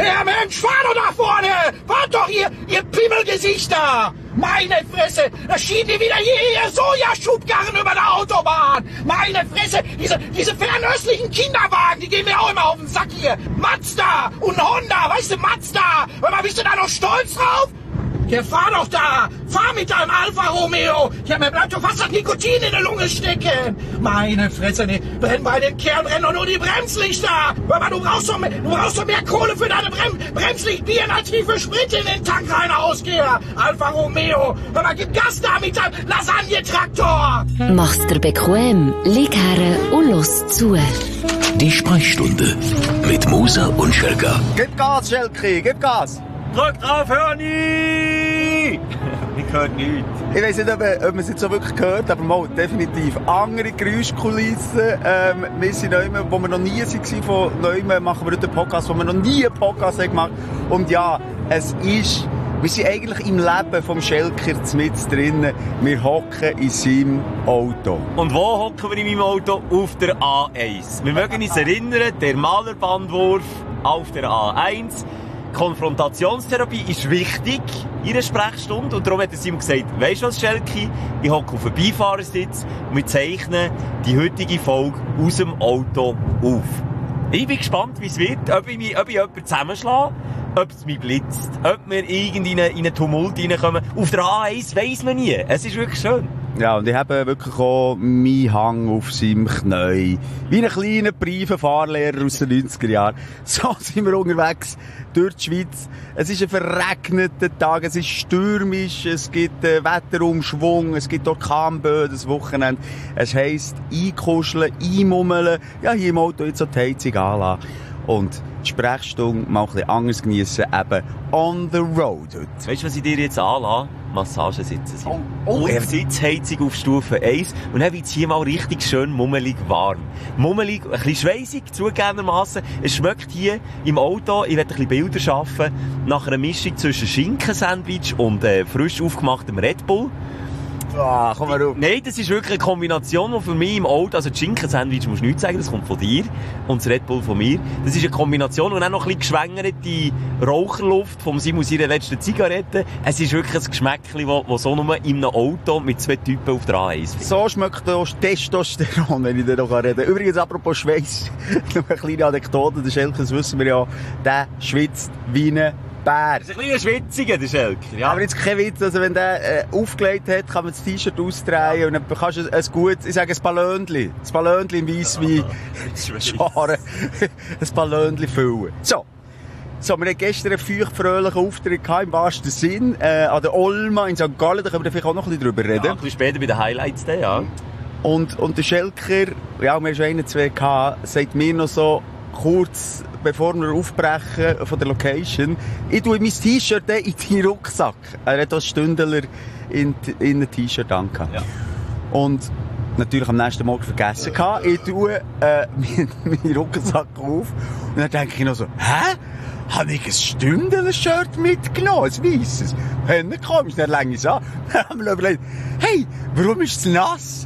Ja, Mensch, fahr doch da vorne! Fahrt doch, ihr Pimmelgesichter! Meine Fresse, da schieben die wieder hier Sojaschubkarren über der Autobahn! Meine Fresse, diese fernöstlichen Kinderwagen, die gehen mir auch immer auf den Sack hier! Mazda und Honda, weißt du, Mazda! Hör mal, bist du da noch stolz drauf? Ja, fahr doch da! Fahr mit deinem Alfa Romeo! Ja, mir bleibt doch fast das Nikotin in der Lunge stecken! Meine Fresse, ne, brennen bei den Kerlen brennen doch nur die Bremslichter! Hör mal, du brauchst doch mehr Kohle für deine Bremslichtbieren als wie für Sprit in den Tank rein Ausgeher! Alfa Romeo! Hör mal, gib Gas da mit deinem Lasagne-Traktor! Mach's dir bequem, lieg her und los zu. Die Sprechstunde mit Musa und Schelka. Gib Gas, Schelke, gib Gas! Drück drauf, hör nie! Ich höre nichts. Ich weiss nicht, ob man es jetzt so wirklich gehört, aber mal, definitiv. Andere Geräuschkulissen. Wir sind neu, wo wir noch nie waren, von neu machen wir heute einen Podcast, wo wir noch nie einen Podcast haben gemacht. Und ja, wir sind eigentlich im Leben vom Schelker mit drinnen. Wir hocken in seinem Auto. Und wo hocken wir in meinem Auto? Auf der A1. Wir mögen uns erinnern, der Malerbandwurf auf der A1. Konfrontationstherapie ist wichtig in einer Sprechstunde. Und darum hat Simon gesagt, weisst du was, Schelki? Ich hocke auf dem Beifahrersitz und wir zeichnen die heutige Folge aus dem Auto auf. Ich bin gespannt, wie es wird, ob ich jemanden zusammenschlage, ob es mich blitzt, ob wir irgendwie in einen Tumult reinkommen. Auf der A1 weiss man nie. Es ist wirklich schön. Ja, und ich habe wirklich auch meinen Hang auf seinem Knie. Wie ein kleiner Briefenfahrlehrer aus den 90er Jahren. So sind wir unterwegs durch die Schweiz. Es ist ein verregneter Tag, es ist stürmisch, es gibt Wetterumschwung, es gibt Orkanböen das Wochenende. Es heisst einkuscheln, einmummeln, ja, hier im Auto jetzt so die Heizung anlassen. Und die Sprechstunde mal ein bisschen anders geniessen, eben on the road heute. Weißt du, was ich dir jetzt anlasse? Massagesitzen. Oh, und Sitzheizung auf Stufe 1. Und dann wird es hier mal richtig schön mummelig warm. Mummelig, ein bisschen schweissig, zugegebenermassen. Es schmeckt hier im Auto, ich werde ein bisschen Bilder schaffen, nach einer Mischung zwischen Schinkensandwich und frisch aufgemachtem Red Bull. Ah, komm mal rauf. Nein, das ist wirklich eine Kombination, die für mich im Auto, also das Schinkensandwich musst du nichts sagen, das kommt von dir, und das Red Bull von mir. Das ist eine Kombination, und auch noch ein bisschen geschwängerte Raucherluft vom Simon seiner letzten Zigarette. Es ist wirklich ein Geschmäckchen, das so nur in einem Auto mit zwei Typen auf der A1 So schmeckt auch Testosteron, wenn ich da noch reden kann. Übrigens, apropos Schweiß, noch eine kleine Anekdote, der Schelke, das wissen wir ja, der schwitzt wie ein Bär. Das ist ein kleiner Schwitziger, der Schelker. Ja. Aber jetzt kein Witz, also wenn der aufgelegt hat, kann man das T-Shirt ausdrehen und dann kannst du ein gutes, ich sage ein Ballönchen im Weisswein, Scharen, ein Ballönchen füllen. So, wir hatten gestern einen feucht-fröhlichen Auftritt im wahrsten Sinn, an der Olma in St. Gallen, da können wir vielleicht auch noch ein bisschen drüber reden. Ja, ein bisschen später bei den Highlights dann, ja. Und der Schelker, ja, wir haben schon 1, 2 gehabt, sagt mir noch so, kurz bevor wir aufbrechen von der Location, ich tue mein T-Shirt in deinen Rucksack. Er hat das Stündler in ein T-Shirt angehabt. Ja. Und natürlich am nächsten Morgen vergessen gehabt. Ich tue meinen Rucksack auf und dann denke ich noch so, hä? Habe ich ein Stündler-Shirt mitgenommen? Ein weisses? Hände komisch, dann länge ich es an. Dann haben wir überlegt, hey, warum ist es nass?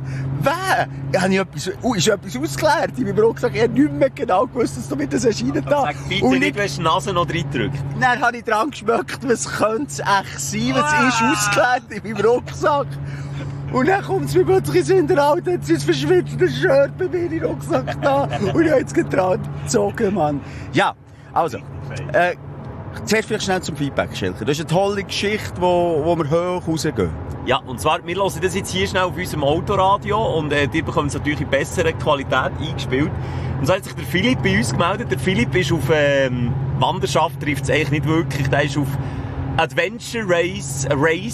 Ist etwas ausgeklärt? Ich habe gesagt, ich habe nicht mehr genau gewusst, dass du mit das erscheinen da. Sag bitte nicht, du hast die Nase noch reingedrückt. Dann habe ich dran geschmeckt, was könnte es echt sein, was ist ausgeklärt in meinem Rucksack. Und dann kommt es mir plötzlich in der Alter, jetzt ist verschwitzt Shirt bei mir im Rucksack da. Und ich habe jetzt getraut gezogen, Mann. Ja, also, zuerst vielleicht schnell zum Feedback, Schelker. Das ist eine tolle Geschichte, wo wir hoch rausgehen. Ja, und zwar, wir hören das jetzt hier schnell auf unserem Autoradio und ihr bekommt es natürlich in besserer Qualität eingespielt. Und so hat sich der Philipp bei uns gemeldet. Der Philipp ist auf Wanderschaft, trifft es eigentlich nicht wirklich. Der ist auf Adventure Race,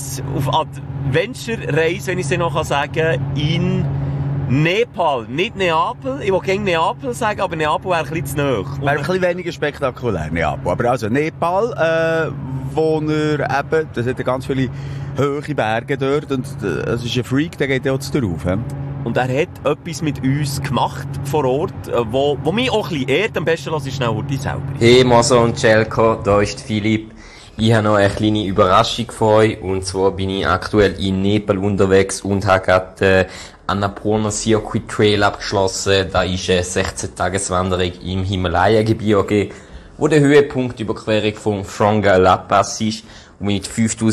wenn ich es noch sagen kann, in Nepal. Nicht Neapel. Ich will gerne Neapel sagen, aber Neapel wäre ein bisschen zu nahe. Wäre ein bisschen weniger spektakulär, Neapel. Aber also Nepal, wo er eben, das hat ja ganz viele hohe Berge dort und das ist ein Freak, der geht ja auch drauf. Und er hat etwas mit uns gemacht vor Ort, wo mich auch ein bisschen ehrt. Am besten lasse ich schnell Urti selber. Hey Moso und Celko, da ist Philipp. Ich habe noch eine kleine Überraschung für euch. Und zwar bin ich aktuell in Nepal unterwegs und habe gerade Annapurna Circuit Trail abgeschlossen. Da ist eine 16-Tages-Wanderung im Himalaya-Gebirge. wo der Höhepunktüberquerung vom Franga La Pass ist und mit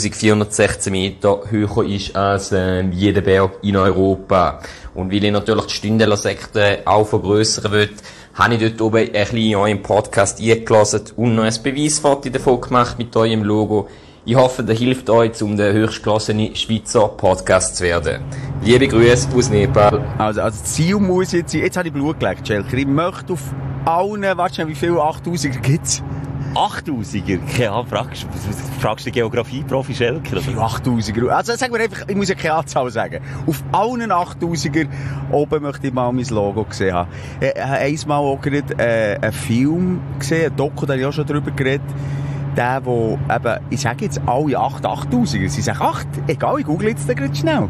5416 Meter höher ist als jeder Berg in Europa. Und weil ich natürlich die Stündeler-Sekte auch vergrössern will, habe ich dort oben ein bisschen in eurem Podcast eingelassen und noch ein Beweisfoto davon gemacht mit eurem Logo. Ich hoffe, das hilft euch, um der höchstgelassene Schweizer Podcast zu werden. Liebe Grüße aus Nepal. Also das Ziel muss jetzt sein, jetzt habe ich Blut gelegt, Schelker. Ich möchte auf allen, warte, wie viele 8000er gibt's? 8000er? Keine Ahnung, fragst du den Geografie-Profi Schelker? Wie viele 8000er? Also sagen wir einfach, ich muss ja keine Anzahl sagen. Auf allen 8000er oben möchte ich mal mein Logo gesehen haben. Ich habe einmal auch gerade einen Film gesehen, ein Doku, da habe ich auch schon drüber geredet. Der, wo eben, ich sage jetzt alle 8000er, sie sagen 8, egal, ich google jetzt gerade schnell,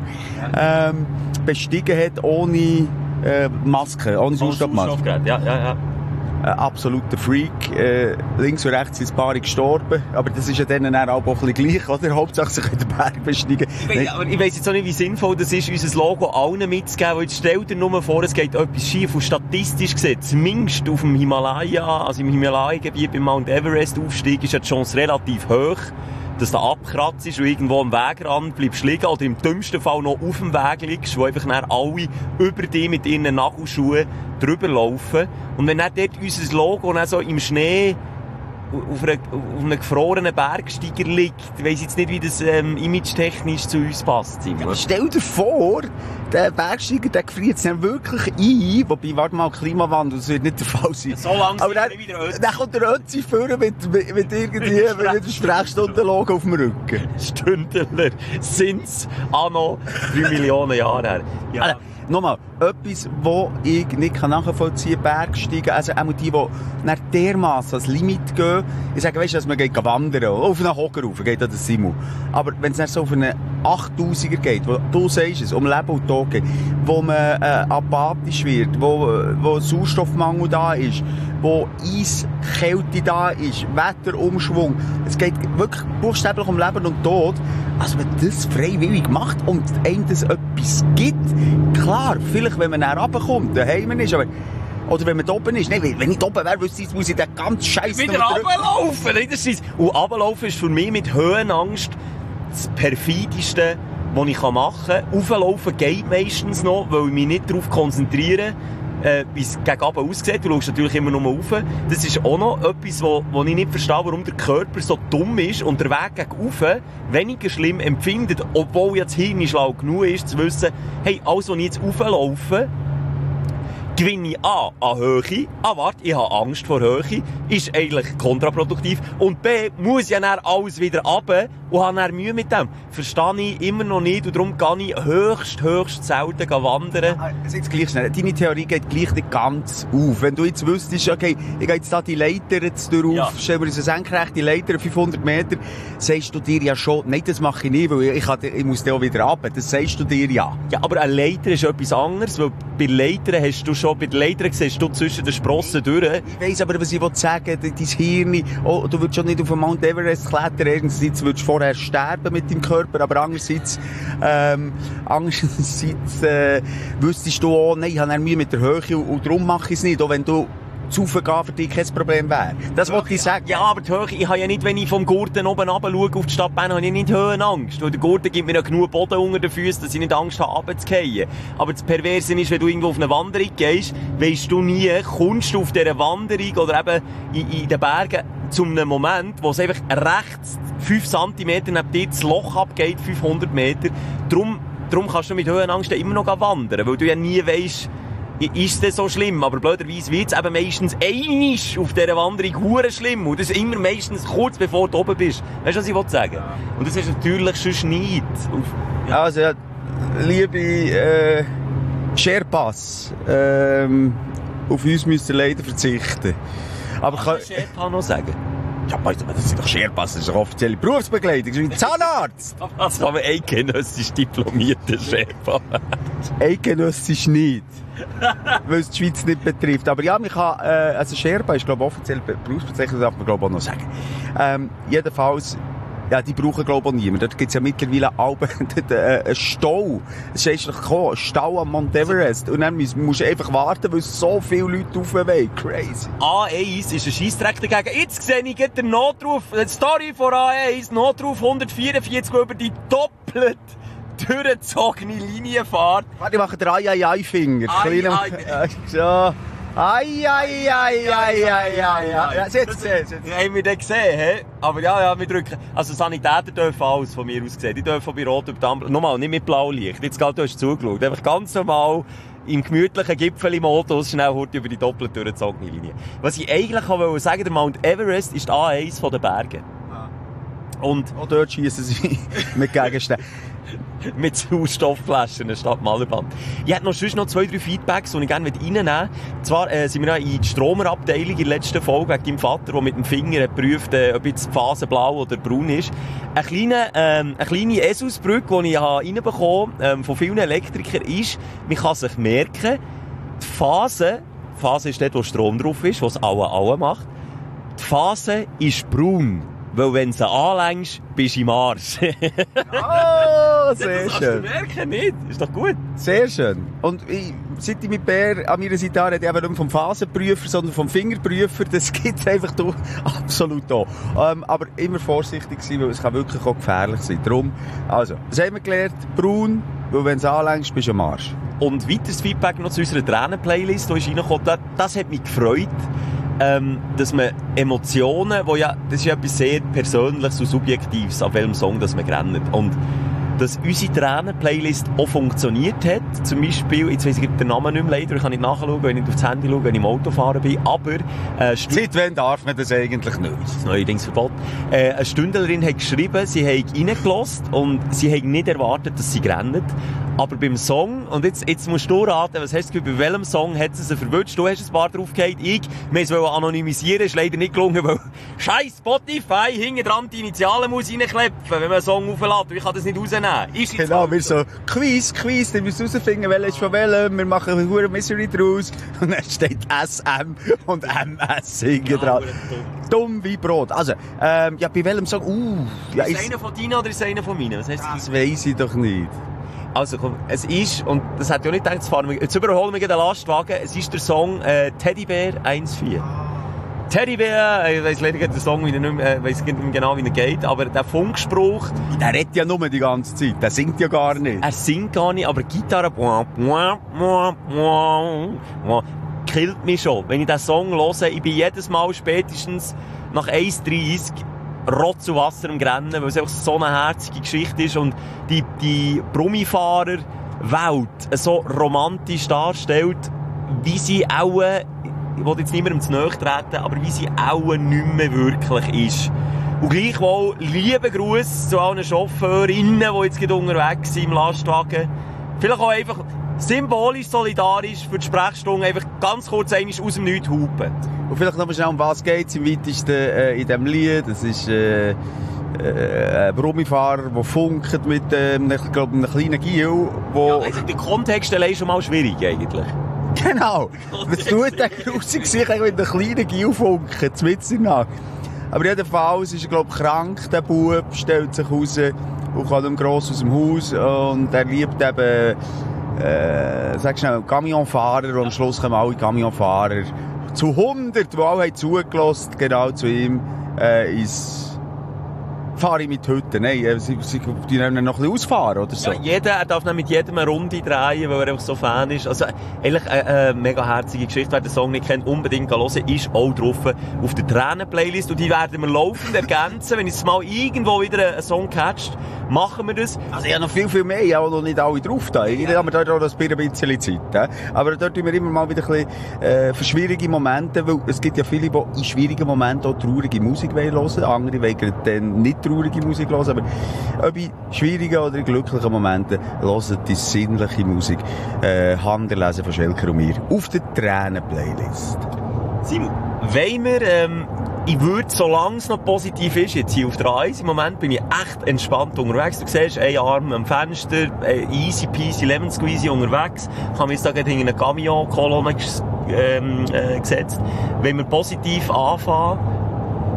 bestiegen hat ohne Maske, ohne Sauerstoffmaske. Ja. Absoluter Freak. Links und rechts sind ein paar gestorben. Aber das ist ja denen auch ein bisschen gleich, oder? Hauptsache, sie können den Berg besteigen. Aber ich weiss jetzt auch nicht, wie sinnvoll das ist, unser Logo allen mitzugeben. Weil jetzt stell dir nur vor, es geht etwas schief. Und statistisch gesehen, zumindest auf dem Himalaya, also im Himalaya-Gebiet beim Mount Everest-Aufstieg, ist ja die Chance relativ hoch, dass du abkratzt ist und irgendwo am Wegrand bleibst liegen oder im dümmsten Fall noch auf dem Weg liegst, wo einfach dann alle über dich mit ihren Nagelschuhen drüber laufen. Und wenn dann dort unser Logo dann so im Schnee auf einem gefrorenen Bergsteiger liegt, weiss ich jetzt nicht, wie das image-technisch zu uns passt. Ja, stell dir vor, der Bergsteiger, der gefriert es dann wirklich ein, wobei, warte mal, Klimawandel, das wird nicht der Fall sein. Ja, so lange aber dann kommt der Ötzi vorne mit irgendwie mit einem Sprechstundenlogo auf dem Rücken. Stündler sind's anno 3 Millionen Jahre her. Ja. Also, nochmal, etwas, wo ich nicht nachvollziehen kann, Bergsteigen, also auch die nach dermassen ans Limit gehen. Ich sage, weißt du, dass man geht wandern, auf einen Hocker rauf, geht das Simul. Aber wenn es dann so auf einen 8000er geht, wo du sagst es, um Leben und Tod geht, wo man apathisch wird, wo Sauerstoffmangel da ist, wo Eiskälte da ist, Wetterumschwung, es geht wirklich buchstäblich um Leben und Tod, als man das freiwillig macht und einem das etwas gibt. Klar, vielleicht, wenn man dann runterkommt, daheim ist, aber oder wenn man da oben ist. Nein, wenn ich da oben wäre, muss ich den ganz Scheiß wieder runterlaufen. Und runterlaufen ist für mich mit Höhenangst das perfideste, was ich machen kann. Rauflaufen geht meistens noch, weil ich mich nicht darauf konzentriere, wie es gegen oben aussieht. Du schaust natürlich immer nur rauf. Das ist auch noch etwas, wo ich nicht verstehe, warum der Körper so dumm ist und der Weg gegen rauf weniger schlimm empfindet, obwohl jetzt Hirn schlau genug ist, zu wissen, hey, alles, was ich jetzt rauflaufe, gewinne ich A, an Höhe, warte, ich habe Angst vor Höhe, ist eigentlich kontraproduktiv, und B, muss ich dann alles wieder runter und habe dann Mühe mit dem. Verstehe ich immer noch nicht, und darum gehe ich höchst selten wandern. Jetzt gleich schnell. Deine Theorie geht gleich nicht ganz auf. Wenn du jetzt wüsstest, okay, ich gehe jetzt da die Leiter jetzt durch, ja, stellen wir uns eine senkrechte Leiter, 500 Meter, sagst du dir ja schon, nein, das mache ich nicht, weil ich muss da auch wieder runter. Das sagst du dir ja. Ja, aber eine Leiter ist etwas anderes, weil bei Leitern hast du schon, bei den Leitern siehst du zwischen den Sprossen durch. Ich weiss aber, was ich sagen will, dein Hirn, oh, du würdest schon nicht auf den Mount Everest klettern, einerseits würdest du vorher sterben mit deinem Körper, aber andererseits wüsstest du auch, nein, ich habe Mühe mit der Höhe und darum mache ich es nicht, auch wenn du zu raufgehen für dich kein Problem wäre. Das wollte ich sagen. Ja, aber die Höhe, ich habe ja nicht, wenn ich vom Gurten oben runter schaue auf die Stadtbahn, habe ich nicht Höhenangst. Weil der Gurten gibt mir ja genug Boden unter den Füßen, dass ich nicht Angst habe, runterzufallen. Aber das Perverse ist, wenn du irgendwo auf eine Wanderung gehst, weisst du nie, kommst du auf dieser Wanderung oder eben in den Bergen zu einem Moment, wo es einfach rechts 5 cm neben dir das Loch abgeht, 500 Meter. Darum kannst du mit Höhenangst immer noch wandern, weil du ja nie weisst, ist das so schlimm? Aber blöderweise wird es eben meistens einisch auf dieser Wanderung hure schlimm. Und das ist immer meistens kurz bevor du oben bist. Weißt du, was ich sagen will? Und das ist natürlich schon nicht. Ja. Also, liebe Sherpas, auf uns müsst ihr leider verzichten. Aber kann ich Sherpa noch sagen? Ja, das sind doch Sherpas, das ist doch offizielle Berufsbegleitung, das ist wie ein Zahnarzt. Das kann man eidgenössisch diplomierter Sherpa. Eidgenössisch nicht. Weil es die Schweiz nicht betrifft. Aber ja, man kann, also Sherpa ist, glaube ich, offiziell Berufsbezeichnung, darf man, glaube ich, auch noch sagen. Jedenfalls, Ja, die brauchen, glaube ich, auch niemand. Dort gibt's ja mittlerweile einen Stau. Es ist eigentlich gekommen, ein Stau am Mount Everest. Und dann musst du einfach warten, weil so viele Leute raufwollen. Crazy. A1 ist ein Scheissdreck dagegen. Jetzt sehe ich den Notruf, die Story von A1, Notruf 144, über die doppelt durchgezogene Linienfahrt. Warte, ich mache den Ai-Ai-Ai-Finger. Ja. Ja, jetzt. Haben wir den gesehen, hä? Aber ja, wir drücken. Also Sanitäter dürfen alles von mir aus sehen. Die dürfen bei Rot über die Ampel. Nochmal, nicht mit Blaulicht. Jetzt gerade, du hast zugeschaut. Einfach ganz normal im gemütlichen Gipfeli-Modus schnell heute über die doppelt durchgezogene Linie. Was ich eigentlich wollte sagen, der Mount Everest ist die A1 von den Bergen. Und auch dort schiessen sie mit Gegenständen. Mit Sauerstoffflaschen statt Malerband. Ich hätte noch 2, 3 Feedbacks, die ich gerne reinnehmen würde. Zwar sind wir noch in die Stromerabteilung in der letzten Folge wegen deinem Vater, der mit dem Finger prüft, ob jetzt die Phase blau oder braun ist. Eine kleine ESUS-Brücke, die ich reinbekommen habe, von vielen Elektrikern, ist, man kann sich merken, die Phase ist dort, wo Strom drauf ist, wo es alle macht. Die Phase ist braun. Weil wenn du sie anlängst, bist du im Arsch. Oh, sehr schön. Das merken nicht. Ist doch gut. Sehr schön. Und seit ich mit Bär an meiner Seite habe, rede ich eben nicht vom Phasenprüfer, sondern vom Fingerprüfer. Das gibt es einfach absolut auch. Aber immer vorsichtig sein, weil es kann wirklich auch gefährlich sein. Darum, also, was haben wir gelernt? Braun, weil wenn du sie anlängst, bist du am Arsch. Und weiteres Feedback noch zu unserer Tränen-Playlist, die ist reingekommen. Das hat mich gefreut. Dass man Emotionen, das ist ja etwas sehr Persönliches und Subjektives, auf welchem Song das man rennt. Und dass unsere Tränen-Playlist auch funktioniert hat. Zum Beispiel, jetzt weiss ich den Namen nicht mehr leider, ich kann nicht nachschauen, wenn ich aufs Handy schaue, wenn ich im Autofahren bin, aber... Seit wann darf man das eigentlich nicht? Das ist neuerdings verboten. Eine Stündlerin hat geschrieben, sie hat reingelassen und sie hat nicht erwartet, dass sie rennt. Aber beim Song, und jetzt musst du raten, was hast du bei welchem Song hat sie verwünscht? Du hast ein paar draufgehauen, wir wollten anonymisieren, ist leider nicht gelungen, weil scheiß Spotify hinten dran die Initialen muss reinklepfen, wenn man einen Song auflädt, ich kann das nicht rausnehmen. Ist genau, wir so, Quiz, dann müssen wir herausfinden, welcher ist von welchem, wir machen eine hohe Mystery draus, und dann steht SM und MS hinten dran. Dumm wie Brot. Also, ja, bei welchem Song, ja, ist es einer von deinen oder ist es einer von meinen? Was heißt das weiss ich doch nicht. Also komm, es ist, und das hätte ich auch nicht gedacht, jetzt überholen wir den Lastwagen, es ist der Song Teddybär 1.4. Teddybär, ich weiss leider nicht den Song, weiss nicht mehr genau, wie er geht, aber der Funkspruch... Der redet ja nur die ganze Zeit, der singt ja gar nicht. Er singt gar nicht, aber die Gitarre... killt mich schon. Wenn ich diesen Song höre, ich bin jedes Mal spätestens nach 1.30 Rotz und Wasser im Rennen, weil es einfach so eine herzige Geschichte ist und die Brummifahrer-Welt so romantisch darstellt, wie sie auch, ich will jetzt niemandem zu nahe treten, aber wie sie auch nicht mehr wirklich ist. Und gleichwohl, liebe Gruß zu allen Chauffeurinnen, die jetzt gerade unterwegs sind im Lastwagen. Vielleicht auch einfach symbolisch, solidarisch für die Sprechstunde einfach ganz kurz einmal aus dem Nichts hupen. Und vielleicht noch mal schnell, um was geht's im weitesten in diesem Lied. Das ist ein Brummifahrer, der funkt mit ich glaube, einem kleinen Gil. Ja, also der Kontext allein schon mal schwierig eigentlich. Genau. Was tut der grusige Gesicht, wenn der kleine Gil funkt, mitten in der Nacht. Aber jedenfalls ist er, glaube ich, krank, der Bub, stellt sich raus und kommt ihm gross aus dem Haus und er liebt eben sag schnell, Camionfahrer und am Schluss kommen alle Camionfahrer zu 100, die alle zugelassen, genau zu ihm, fahre ich mit Hütten. Nein, sie nehmen noch ein bisschen ausfahren, oder so. Ja, er darf dann mit jedem eine Runde drehen, weil er einfach so Fan ist. Also, eigentlich eine mega herzige Geschichte. Wer den Song nicht kennt, unbedingt hören. Ist auch drauf auf der Tränen-Playlist. Und die werden wir laufend ergänzen. Wenn es mal irgendwo wieder einen Song catcht, machen wir das. Also, ich habe noch viel mehr. Ich habe noch nicht alle drauf da. Ich habe dort auch ein bisschen Zeit. Aber dort haben wir immer mal wieder ein bisschen, für schwierige Momente, weil es gibt ja viele, die in schwierigen Momenten auch traurige Musik hören wollen. Andere wollen dann nicht traurige Musik hören, aber ob in schwierigen oder in glücklichen Momenten hören die sinnliche Musik Handerlesen von Schelker und mir auf der Tränen-Playlist. Simon, wollen wir, ich würde, solange es noch positiv ist, jetzt hier auf der A1, im Moment bin ich echt entspannt unterwegs. Du siehst, ein Arm am Fenster, easy peasy, lemon squeezy unterwegs. Ich habe mir jetzt da gerade hinter eine Camion-Kolonne gesetzt. Wenn wir positiv anfangen,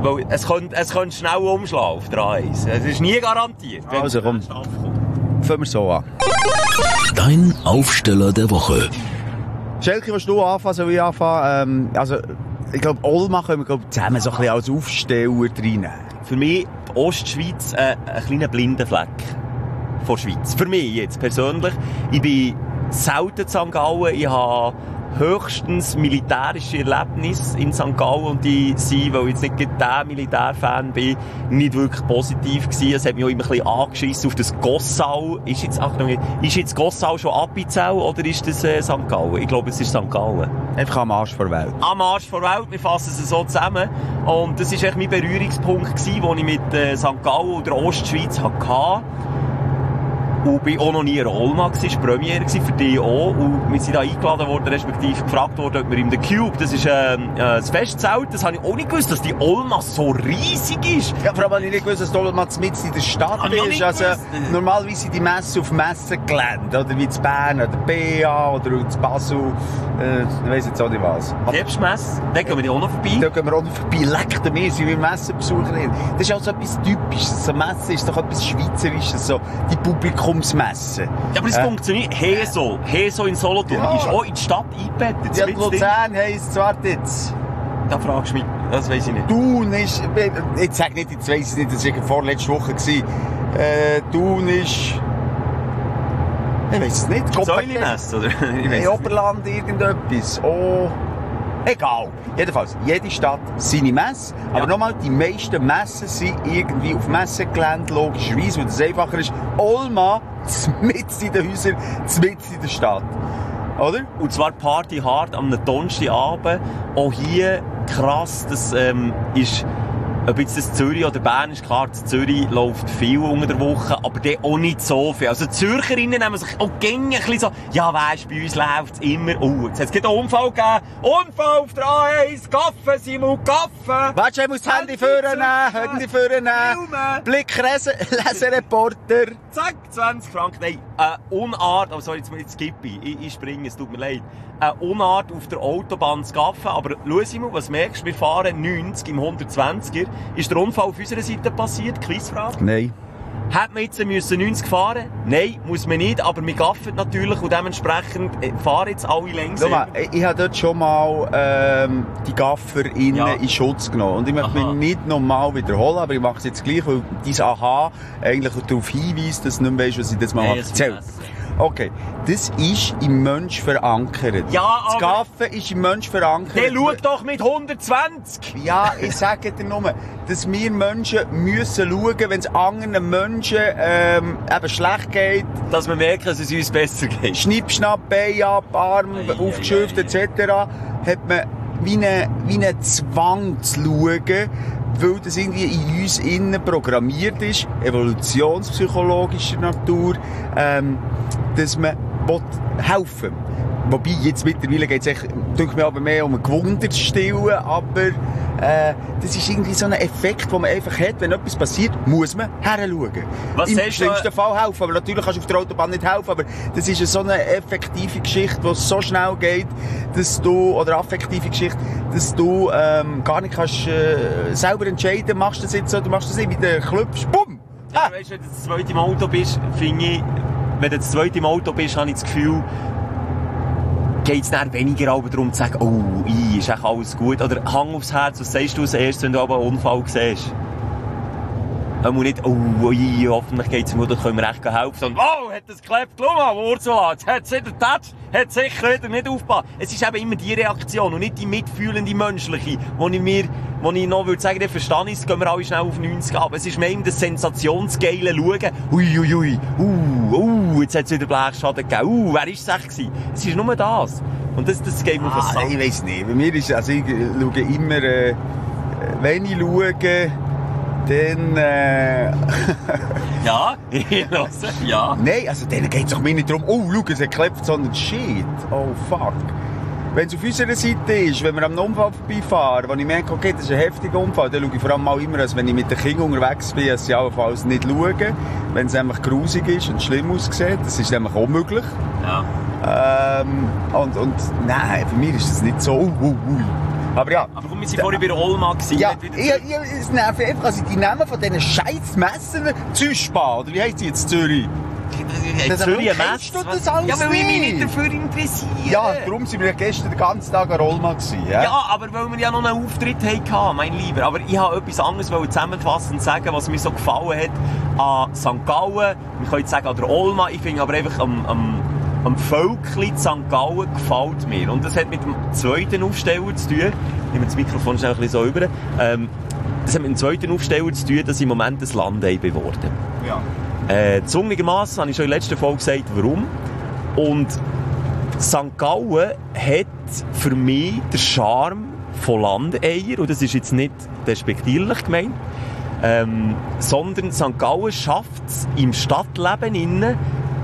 Weil es könnte schnell umschlagen auf der A1. Es ist nie garantiert. Also komm, fangen wir so an. Dein Aufsteller der Woche. Schelke, willst du anfangen, soll ich anfangen? Also, ich glaube, Olma können wir zusammen so ein bisschen als Aufsteller reinnehmen. Für mich die Ostschweiz ein kleiner blinder Fleck von der Schweiz. Für mich jetzt persönlich. Ich bin selten in St. Gallen. Ich habe höchstens militärische Erlebnisse in St. Gallen und die sind, weil ich jetzt nicht der Militärfan bin, nicht wirklich positiv gewesen. Es hat mich auch immer ein bisschen angeschissen auf das Gossau. Ist jetzt Gossau schon Appenzell oder ist das St. Gallen? Ich glaube, es ist St. Gallen. Einfach am Arsch vor der Welt. Am Arsch vor der Welt, wir fassen es so zusammen. Und das war echt mein Berührungspunkt gewesen, den ich mit St. Gallen und der Ostschweiz hatte. Und bin auch noch nie in Olma gewesen, das war Premiere für die auch. Und wir sind da eingeladen worden, respektive gefragt worden, ob wir in The Cube, das ist das Festzelt, das habe ich auch nicht gewusst, dass die Olma so riesig ist. Ja, vor allem habe ich nicht gewusst, dass die Olma mitten in der Stadt ist. Also, normalerweise sind die Messen auf Messengelände, oder wie in Bern, oder BA, oder in Basel, ich weiss jetzt auch nicht was. Herbstmesse, da gehen wir auch noch vorbei. Da gehen wir auch noch vorbei, leckt mir, sind wir Messenbesucherin. Das ist auch so etwas Typisches, so Messe ist doch etwas Schweizerisches, so die Publikumsmesse. Ja, aber es funktioniert. Heso in Solothurn ist auch in die Stadt eingebettet. Ja, Luzern heisst, warte jetzt. Da fragst du mich, das weiss ich nicht. Thun ist, jetzt sag nicht, jetzt weiss ich nicht, das war vorletzte Woche. Thun ist, ich weiss es nicht. Säuliness, oder? In Oberland irgendetwas. Oh, egal. Jedenfalls, jede Stadt seine Messe. Ja. Aber nochmal, die meisten Messen sind irgendwie auf Messengelände, logischerweise, weil das einfacher ist. Olma, mitten in den Häusern, mitten in der Stadt. Oder? Und zwar Party hard am Donnerstagabend. Auch hier krass, das ist, ob jetzt das Zürich oder Bern ist, klar, in Zürich läuft viel unter der Woche, aber dann auch nicht so viel. Also die Zürcherinnen nehmen sich auch gerne ein bisschen so, ja weisst, bei uns läuft es immer, jetzt hat es gerade einen Unfall gegeben, Unfall auf der A1, Gaffe, Simon, Gaffe. Warte, ich muss das Handy vornehmen, Blick, Lesereporter. Zack, 20 Franken, nein, Unart, oh sorry, jetzt skippe ich springe, es tut mir leid. Eine Unart auf der Autobahn zu gaffen, aber schau Simon, was merkst du, wir fahren 90 im 120er. Ist der Unfall auf unserer Seite passiert? Quizfrage? Nein. Hätte man jetzt 90 fahren? Nein, muss man nicht, aber wir gaffen natürlich und dementsprechend fahren jetzt alle längst. Ich habe dort schon mal die GafferInnen in Schutz genommen. Und ich möchte mich nicht nochmal wiederholen, aber ich mache es jetzt gleich, weil dein Aha eigentlich darauf hinweist, dass du nicht weißt, was ich das mal erzählt. Okay, das ist im Mensch verankert. Ja, das Gaffen ist im Mensch verankert. Der schaut doch mit 120! Ja, ich sage dir nur, dass wir Menschen müssen schauen, wenn es anderen Menschen eben schlecht geht. Dass wir merken, dass es uns besser geht. Schnipp, schnapp, Bein ab, Arm aufgeschürft etc. hat man wie einen Zwang zu schauen, weil das irgendwie in uns innen programmiert ist, evolutionspsychologischer Natur, dass man helfen will. Wobei, jetzt mittlerweile geht es mir aber mehr um ein Gewunder zu stillen, aber das ist irgendwie so ein Effekt, den man einfach hat. Wenn etwas passiert, muss man hinschauen. Im schlimmsten Fall helfen, aber natürlich kannst du auf der Autobahn nicht helfen, aber das ist so eine effektive Geschichte, die so schnell geht, dass du, oder affektive Geschichte, dass du gar nicht kannst selber entscheiden, machst du das jetzt oder machst du das nicht, wie du klopfst, bumm! Ja, weißt, wenn du das zweite im Auto bist, finde ich, wenn du das zweite im Auto bist, habe ich das Gefühl, geht es dann weniger darum zu sagen, oh, ist echt alles gut? Oder Hang aufs Herz, was sagst du als erstes, wenn du aber einen Unfall siehst? Man muss nicht, hoffentlich geht es ihm gut, dann können wir echt helfen. Sondern, hat das geklappt, schau mal, Ursula, jetzt hat es wieder das, hat sicher wieder nicht aufgepasst. Es ist eben immer die Reaktion und nicht die mitfühlende menschliche, wo ich noch würde sagen, dann verstehe ich es, gehen wir alle schnell auf 90 ab. Es ist mehr das sensationsgeile Schauen, jetzt hat es wieder Blechschaden gegeben, wer war es echt? Es ist nur das. Und das geht mir auf den Sack. Ich weiss nicht, bei mir ist, also ich schaue immer, wenn ich schaue, dann, Ja, ich höre, ja. Nein, also denen geht es doch mir nicht darum, schau, es hat geklappt, sondern shit, oh fuck. Wenn es auf unserer Seite ist, wenn wir am Unfall vorbeifahren, wo ich merke, okay, das ist ein heftiger Unfall, dann schaue ich vor allem mal immer, als wenn ich mit den Kindern unterwegs bin, dass sie allenfalls nicht schauen, wenn es nämlich grusig ist und schlimm aussieht. Das ist nämlich auch möglich. Ja. Und nein, für mich ist das nicht so, Aber ja. Aber komm, wir waren vorhin bei der Olma gewesen. Ja, es nervt einfach, also die Namen von diesen scheiß Messen, Züspa, oder wie heisst die jetzt, Zürich? Zürich eine Kennst Messe? du das alles Ja, weil ich mich nicht? nicht dafür interessiere. Ja, darum sind wir gestern den ganzen Tag an Olma gewesen, ja? Ja, aber weil wir ja noch einen Auftritt hatten, mein Lieber. Aber ich wollte etwas anderes zusammenfassend sagen, was mir so gefallen hat an St. Gallen. Wir können jetzt sagen an der Olma. Ich finde aber einfach am Völkli St. Gallen gefällt mir. Und das hat mit dem zweiten Aufsteller zu tun. Ich nehme das Mikrofon schnell ein bisschen so über. Das hat mit dem zweiten Aufsteller zu tun, dass im Moment ein Land geworden. Ja. Zungigermassen habe ich schon in der letzten Folge gesagt, warum. Und St. Gallen hat für mich den Charme von Landeier, und das ist jetzt nicht despektierlich gemeint, sondern St. Gallen schafft es im Stadtleben innen,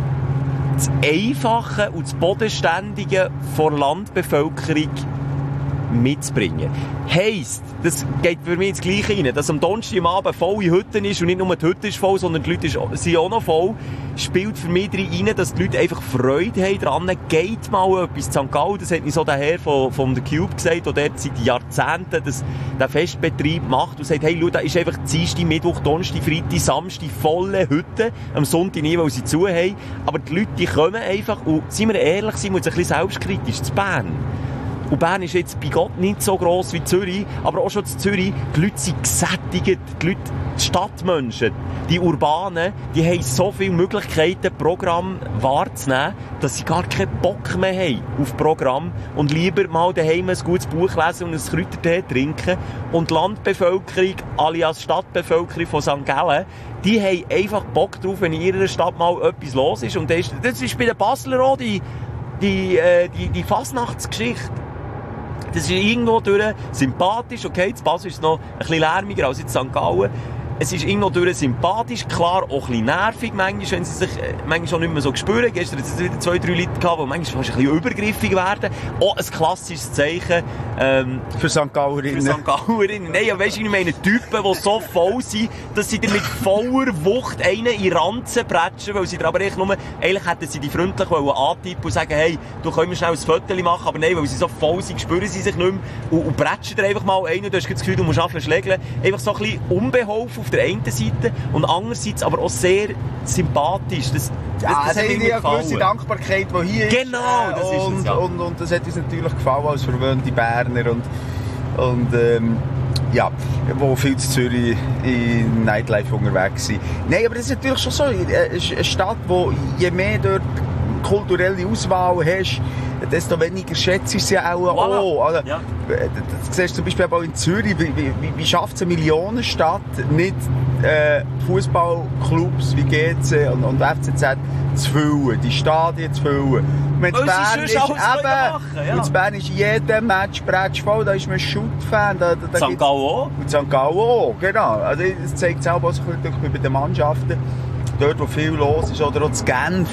das Einfache und das Bodenständige von Landbevölkerung mitzubringen. Heisst, das geht für mich ins Gleiche rein, dass am Donnerstag am Abend volle Hütten ist und nicht nur die Hütte ist voll, sondern die Leute sind auch noch voll, spielt für mich rein, dass die Leute einfach Freude haben dran, geht mal etwas. St. Gallen, das hat mir so der Herr von The Cube gesagt, der dort seit Jahrzehnten den Festbetrieb macht und sagt, hey, schau, da ist einfach Dienstag, Mittwoch, Donnerstag, Freitag, Samstag volle Hütte, am Sonntag nie, weil sie zu haben, aber die Leute, die kommen einfach, und seien wir ehrlich, sind wir jetzt ein bisschen selbstkritisch, zu Bern. Und Bern ist jetzt bei Gott nicht so gross wie Zürich, aber auch schon in Zürich, die Leute sind gesättigt, die Leute, die Stadtmenschen, die Urbanen, die haben so viele Möglichkeiten, Programm wahrzunehmen, dass sie gar keinen Bock mehr haben auf Programm und lieber mal daheim ein gutes Buch lesen und ein Kräutertee trinken. Und die Landbevölkerung, alias Stadtbevölkerung von St. Gallen, die haben einfach Bock drauf, wenn in ihrer Stadt mal etwas los ist. Und das ist bei den Basler auch die Fasnachtsgeschichte. Das ist irgendwo durch sympathisch, okay, das Basel ist noch ein bisschen lärmiger als in St. Gallen. Es ist irgendwo durch sympathisch, klar auch ein bisschen nervig, manchmal, wenn sie sich manchmal auch nicht mehr so spüren. Gestern hat es wieder 2-3 Leute gehabt, die manchmal fast ein bisschen übergriffig werden. Auch ein klassisches Zeichen für St. Gallerinnen. Für St. Gallerinnen. Nein, ja, weisst du, ich meine Typen, die so voll sind, dass sie dir mit voller Wucht einen in Ranzen prätschen, weil sie dir aber eigentlich hätten sie die freundlich antippen und sagen, hey, du kannst mir schnell ein Foto machen, aber nein, weil sie so voll sind, spüren sie sich nicht mehr und prätschen dir einfach mal einen, du hast das Gefühl, du musst anfangen schlägeln. Einfach so ein bisschen unbeholfen auf der einen Seite und andererseits aber auch sehr sympathisch. Das hat irgendwie eine gewisse Dankbarkeit, die hier ist. Genau, das ist es, ja. Und das hat uns natürlich gefallen als verwöhnte Berner und ja, wo viel zu Zürich in Nightlife unterwegs sind. Nein, aber das ist natürlich schon so eine Stadt, wo je mehr dort kulturelle Auswahl hast, desto weniger schätzt du sie auch. Voilà. Also, ja. Das siehst du zum Beispiel auch in Zürich, wie schafft es eine Millionenstadt nicht Fußballclubs wie GC und FCZ zu füllen, die Stadien zu füllen. Wenn in Bern ist jeder Match voll, da ist man Shoot-Fan. St. Gallen auch? St. Gallen auch, genau. Also, das zeigt es auch so ein bisschen bei den Mannschaften, dort wo viel los ist, oder auch in Genf,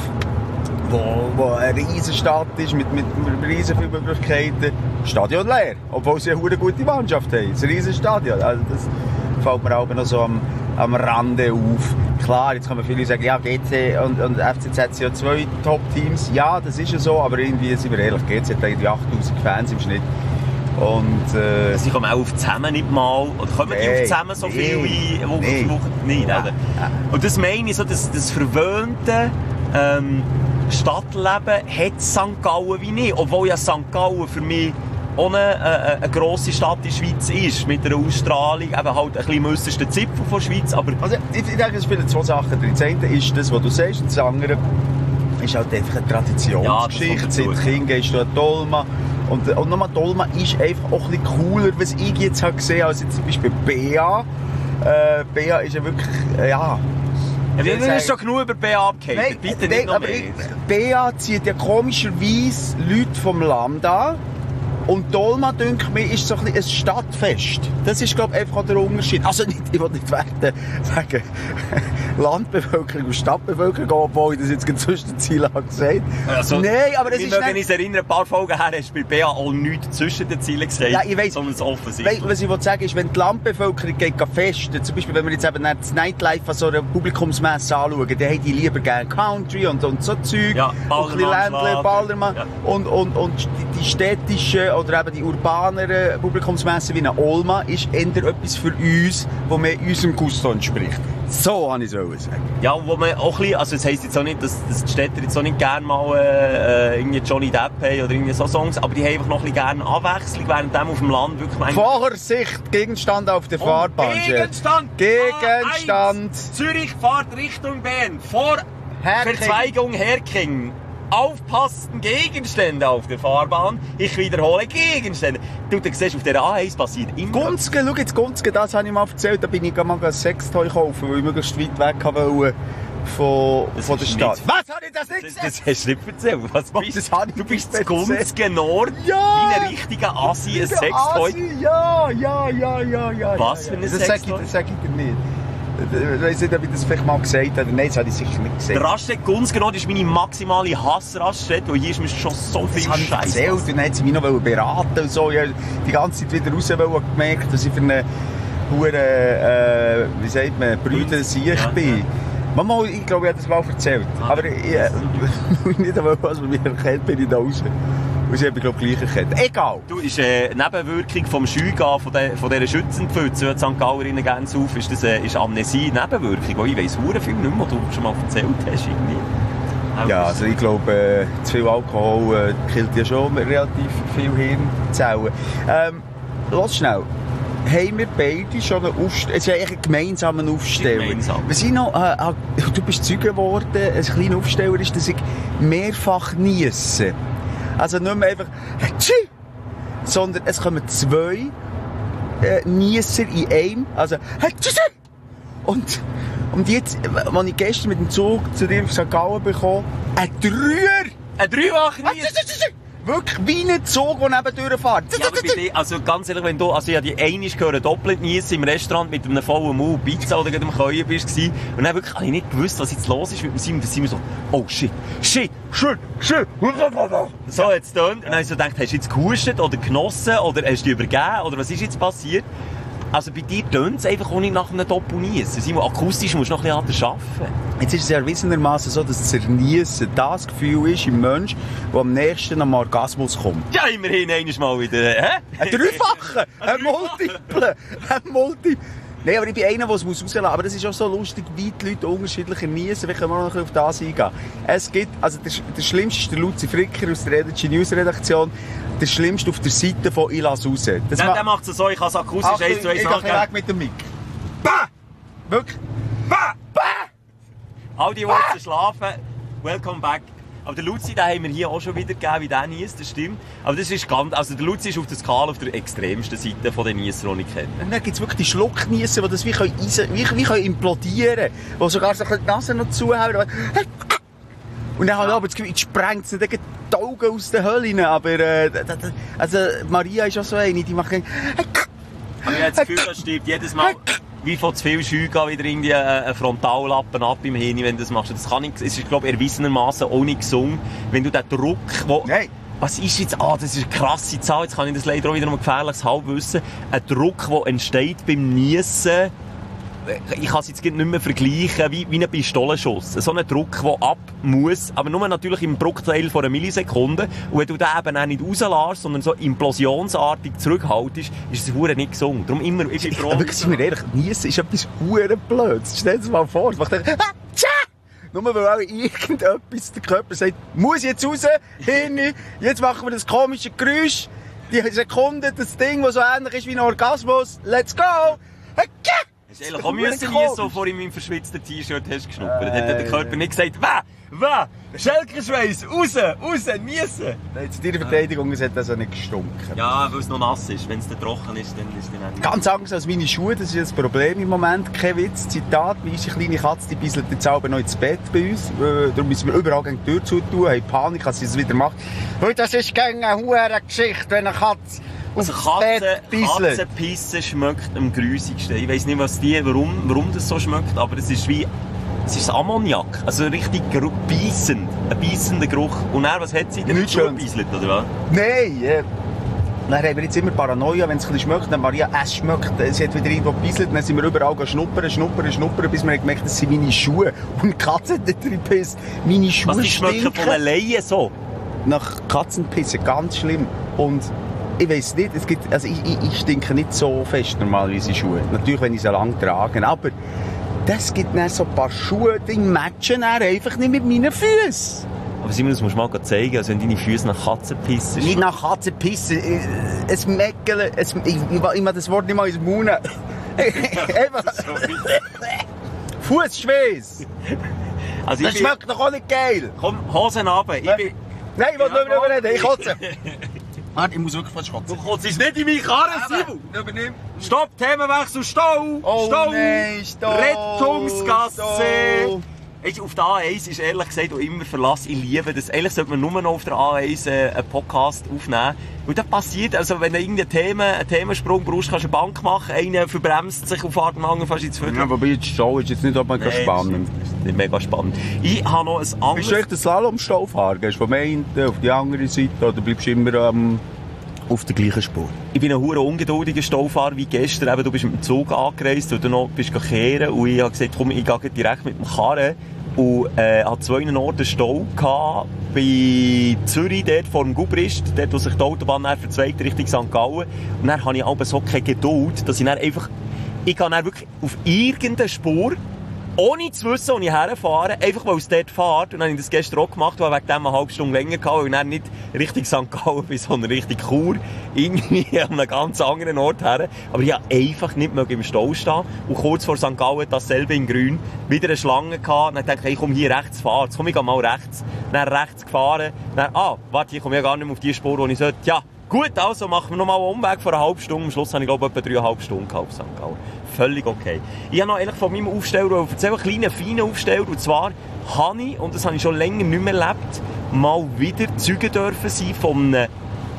wo eine riesen Stadt ist, mit riesen vielen Möglichkeiten. Stadion leer, obwohl sie eine gute Mannschaft haben. Es ist ein riesen Stadion. Also das fällt mir auch noch so am Rande auf. Klar, jetzt kann man viele sagen, ja, GC und FCZ sind ja 2 Top-Teams. Ja, das ist ja so, aber irgendwie, sind wir ehrlich, GC hat irgendwie 8000 Fans im Schnitt. Und, sie kommen auch auf zusammen nicht mal, oder kommen die auf zusammen so viel wie Woche nicht, oder? Und das meine ich so, das verwöhnte Stadtleben hat St. Gallen wie nicht, obwohl ja St. Gallen für mich auch eine grosse Stadt in der Schweiz ist, mit einer Ausstrahlung, eben halt ein bisschen im äussersten Zipfel von der Schweiz, aber... Also, ich denke, es spielen 2 Sachen drin. Das eine ist das, was du sagst, und das andere ist halt einfach eine Traditionsgeschichte. Ja, seit Kind gehst du an die Olma. Und nochmal, die Olma ist einfach auch ein bisschen cooler, was ich jetzt habe gesehen, als jetzt zum Beispiel Bea. Bea ist ja wirklich, ja... Wir haben schon genug über Bea abgehalten, bitte nicht noch mehr. Bea zieht ja komischerweise Leute vom Land an. Und Dolma, denke mir, ist so ein bisschen ein Stadtfest. Das ist, glaube ich, einfach der Unterschied. Also nicht, ich will nicht sagen Landbevölkerung und Stadtbevölkerung, obwohl ich das jetzt zwischen den Zielen habe gesagt. Also, nein, aber es ist nicht... Wenn ich mich erinnere, ein paar Folgen her, hast du bei BA auch nichts zwischen den Zielen gesagt, ja, ich weiss, sondern es offensichtlich. Was ich sagen ist, wenn die Landbevölkerung geht festen, zum Beispiel, wenn wir jetzt eben das Nightlife an so einer Publikumsmesse anschauen, dann haben die lieber gerne Country und so Zeug, ja, und ein bisschen Ländle, Ballermann, ja. Und die städtischen oder eben die urbaneren Publikumsmessen wie eine Olma ist eher etwas für uns, das mehr unserem Gusto entspricht. So habe ich es sagen. Ja, wo man auch ein bisschen, also das heisst jetzt auch nicht, dass die Städter jetzt auch nicht gerne mal irgendwie Johnny Depp haben oder irgendwie so Songs, aber die haben einfach noch ein bisschen gerne Abwechslung, während dem auf dem Land wirklich... Vorsicht! Gegenstand auf der Fahrbahn. Gegenstand! Zürich fährt Richtung Bern. Vor Verzweigung Herking. Aufpassen, Gegenstände auf der Fahrbahn. Ich wiederhole, Gegenstände. Du siehst, auf der A1 passiert immer... Gunzge, schau jetzt Gunzge, das habe ich mal erzählt. Da bin ich mal ein Sextoy kaufen, weil ich möglichst weit weg wollte von der Stadt. Was habe ich das nicht gesagt? Das hast du nicht erzählt. Was bist du? Du bist zu Gunzge Nord, ja, wie ein richtiger Assi, ein Sextoy. Ja. Was für ein Sextoy? Das sage ich dir nicht. Ich weiss nicht, ob ich das vielleicht mal gesagt habe. Nein, das habe ich sicher nicht gesagt. Der Raststätte Gunzge Nord ist meine maximale Hassraststätte, weil hier ist mir schon so viel Scheiße. Und dann hat sie mich noch beraten und so. Ich habe die ganze Zeit wieder raus gemerkt, dass ich für eine hure, wie sagt man, Brüder ich bin. Mama, ich glaube, ich habe das mal erzählt. Aber ich nicht einmal, was man mich erkennt, bin ich da raus. Und sie haben mich, glaube ich, gleich erkannt. Egal! Du, ist Nebenwirkung vom Scheugehen von dieser Schützenpfütze, die St. Gallerinnen gerne auf, ist Amnesie Nebenwirkung? Weil ich weiss verdammt viel nicht mehr, was du schon mal erzählt hast. Irgendwie. Ja, also ich glaube, zu viel Alkohol killt ja schon relativ viel Hirnzellen. Lass schnell. Haben wir beide schon eine Aufstellung? Es ist eigentlich ein gemeinsamer Aufsteller. Was ich noch, du bist Zeuge geworden, ein kleiner Aufsteller ist, dass ich mehrfach niesse. Also nicht mehr einfach sondern es kommen zwei Niesser in einem. Also und jetzt, als ich gestern mit dem Zug zu dir auf St. Gallen bekomme, ein Dreier! Ein Dreifach Niesser! Wirklich wie ein Zug, der nebendurch fährt. Ja, aber bei dir, also ganz ehrlich, wenn du, also ich habe die einmal gehört, doppelt niessen im Restaurant mit einem vollen Mund Pizza oder gerade am Käuen bist und dann wirklich habe ich nicht gewusst, was jetzt los ist mit dem Simon. Der Simon so, oh shit. So hat es getönt. Und dann habe ich so gedacht, hast du jetzt gehustet oder genossen oder hast du dich übergeben oder was ist jetzt passiert? Also bei dir tönt es einfach auch nicht nach einem Doppel-Niessen. Simon, akustisch musst du noch ein bisschen anders arbeiten. Jetzt ist es ja erwiesenermaßen so, dass das Niessen das Gefühl ist im Mensch, der am nächsten am Orgasmus kommt. Ja, immerhin einmal wieder, hä? Ein Dreifacher! Ein Multiple! Nein, aber ich bin einer, der es rauslassen muss. Aber das ist auch so lustig, wie die Leute unterschiedlicher niessen. Wir können auch noch auf das eingehen. Es gibt, also der Schlimmste ist der Luzi Fricker aus der Energy News Redaktion. Der Schlimmste auf der Seite von «Ich lasse raus». Der macht es so, ich kann es akustisch 1 zu 1 nachgeben. Ich gehe weg mit dem Mic. Bah! Wirklich? Bah! All die Worte schlafen, welcome back. Aber der Luzi, den haben wir hier auch schon wieder gegeben, wie der niest, das stimmt. Aber das ist ganz, also der Luzi ist auf der Skala auf der extremsten Seite von den Niesser, die ich kenne. Und dann gibt es wirklich die Schluckniessen, die das wie können implodieren, die sogar so die Nase noch zuhauen. Und dann habe ich aber das Gefühl, jetzt sprengt es nicht die Augen aus der Hölle. Aber also Maria ist auch so eine, die macht... Aber ich habe das Gefühl, das stirbt jedes Mal... Wie von zu viel Scheugehen wieder irgendwie ein Frontallappen ab im Hirn, wenn du das machst. Das kann nicht, es ist, glaube ich, erwiesenermaßen auch nicht gesungen. Wenn du den Druck, Nein. Was ist jetzt? Das ist eine krasse Zahl. Jetzt kann ich das leider auch wieder ein gefährliches Halbwissen. Ein Druck, der entsteht beim Niessen. Ich kann es jetzt nicht mehr vergleichen, wie ein Pistolenschuss. So ein Druck, der ab muss, aber nur natürlich im Bruchteil von einer Millisekunde. Und wenn du den eben auch nicht rauslässt, sondern so implosionsartig zurückhaltest, ist es verdammt nicht gesungen. Darum immer, ich bin froh. Aber sind wir ehrlich, Niessen ist etwas verdammt Blödes. Stell dir das mal vor. Nur weil auch irgendetwas der Körper sagt, muss jetzt raus, Hirni, jetzt machen wir das komische Geräusch. Die Sekunde, das Ding, das so ähnlich ist wie ein Orgasmus. Let's go! Hast du eigentlich auch müssen niessen, bevor ich in meinem verschwitzten T-Shirt hast geschnuppert? Hat der Körper nicht gesagt, wah, Schelkenschweiss, raus, niessen? Nein, zu deiner Verteidigung, es hat also nicht gestunken. Ja, weil es noch nass ist. Wenn es dann trocken ist, dann ist es dann nicht. Ganz anders als meine Schuhe, das ist das Problem im Moment. Kein Witz, Zitat, unsere kleine Katze, die bisselt jetzt selber noch ins Bett bei uns. Darum müssen wir überall gegen die Tür zutun, haben Panik, als sie es wieder macht. Weil das ist gegen eine hure Geschichte, wenn eine Katze also Katzenpissen schmeckt am grusigsten. Ich weiss nicht, warum das so schmeckt, aber es ist wie... Es ist Ammoniak. Also richtig beissend. Ein beissender Geruch. Und dann, was hat sie? Nicht schön. Beisselt, oder was? Nein, dann haben wir jetzt immer Paranoia, wenn es ein bisschen schmeckt. Dann Maria, es schmeckt, sie hat wieder irgendwo gebisselt. Dann sind wir überall schnuppern, bis wir gemerkt haben, das sind meine Schuhe. Und die Katze hat nicht drin gepisst. Meine Schuhe was, die schmecken von alleine so? Nach Katzenpissen, ganz schlimm. Und ich weiss nicht, es gibt, also ich stinke nicht so fest normalerweise in Schuhe. Natürlich, wenn ich sie lang trage, aber das gibt dann so ein paar Schuhe, die matchen dann einfach nicht mit meinen Füßen. Aber Simon, das musst du mal zeigen, also wenn deine Füße nach Katzen pissen. Nicht nach Katzen pissen, es Mäckele, ich mag das Wort nicht mal ins Mund. Einfach. Fußschweiß. Also das schmeckt doch auch nicht geil. Komm, Hosen runter. Nein, ich will nicht mehr reden, ich kotze. Warte, ich muss wirklich fast kotzen. Du kotzt nicht in meine Karre, Simon! Übernimm. Stopp, Themenwechsel, Stau! Oh, Stau! nein, Stau! Rettungsgasse! Stau. Weißt du, auf der A1 ist ehrlich gesagt auch immer Verlass. Ich liebe das. Eigentlich sollte man nur noch auf der A1 einen Podcast aufnehmen. Und das passiert, also wenn du einen Themensprung brauchst, kannst du eine Bank machen, einer verbremst sich auf Art und Hanger fast ins Viertel. Ja, wobei jetzt Stau ist jetzt nicht mega spannend. Das ist nicht mega spannend. Ich habe noch ein anderes... Bist du echt ein Slalomstaufahrer? Gehst du vom einen auf die andere Seite oder bleibst du immer auf der gleichen Spur? Ich bin ein hure ungeduldiger Staufahrer wie gestern. Eben, du bist mit dem Zug angereist und du noch bist kehren und ich habe gesagt, komm, ich gehe direkt mit dem Karren. Und hatte 2 Orten Stau gehabt. Bei Zürich, dort vor dem Gubrist, dort wo sich die Autobahn verzweigt Richtung St. Gallen. Und dann habe ich aber so keine Geduld, dass ich dann einfach... Ich gehe dann wirklich auf irgendeine Spur, ohne zu wissen, wo ich herfahre, einfach weil es dort fährt. Und dann habe ich das gestern auch gemacht, weil wegen dem eine halbe Stunde länger gehabt, weil ich dann nicht Richtung St. Gallen bin, sondern Richtung Chur. Irgendwie an einem ganz anderen Ort her. Aber ich konnte einfach nicht mehr im Stau stehen. Und kurz vor St. Gallen, dasselbe in Grün, wieder eine Schlange gehabt. Und dann dachte ich, ich komme hier rechts fahren. Jetzt komme ich mal rechts. Dann rechts gefahren. Dann, warte, ich komme ja gar nicht mehr auf die Spur, wo ich sollte. Ja, gut, also machen wir nochmal einen Umweg vor einer halben Stunde. Am Schluss habe ich, glaube ich, etwa 3,5 Stunden auf St. Gallen. Völlig okay. Ich habe noch ehrlich von meinem Aufsteller erzählen, einen kleinen, feinen Aufsteller. Und zwar habe ich, und das habe ich schon länger nicht mehr erlebt, mal wieder Zeuge dürfen sein von einem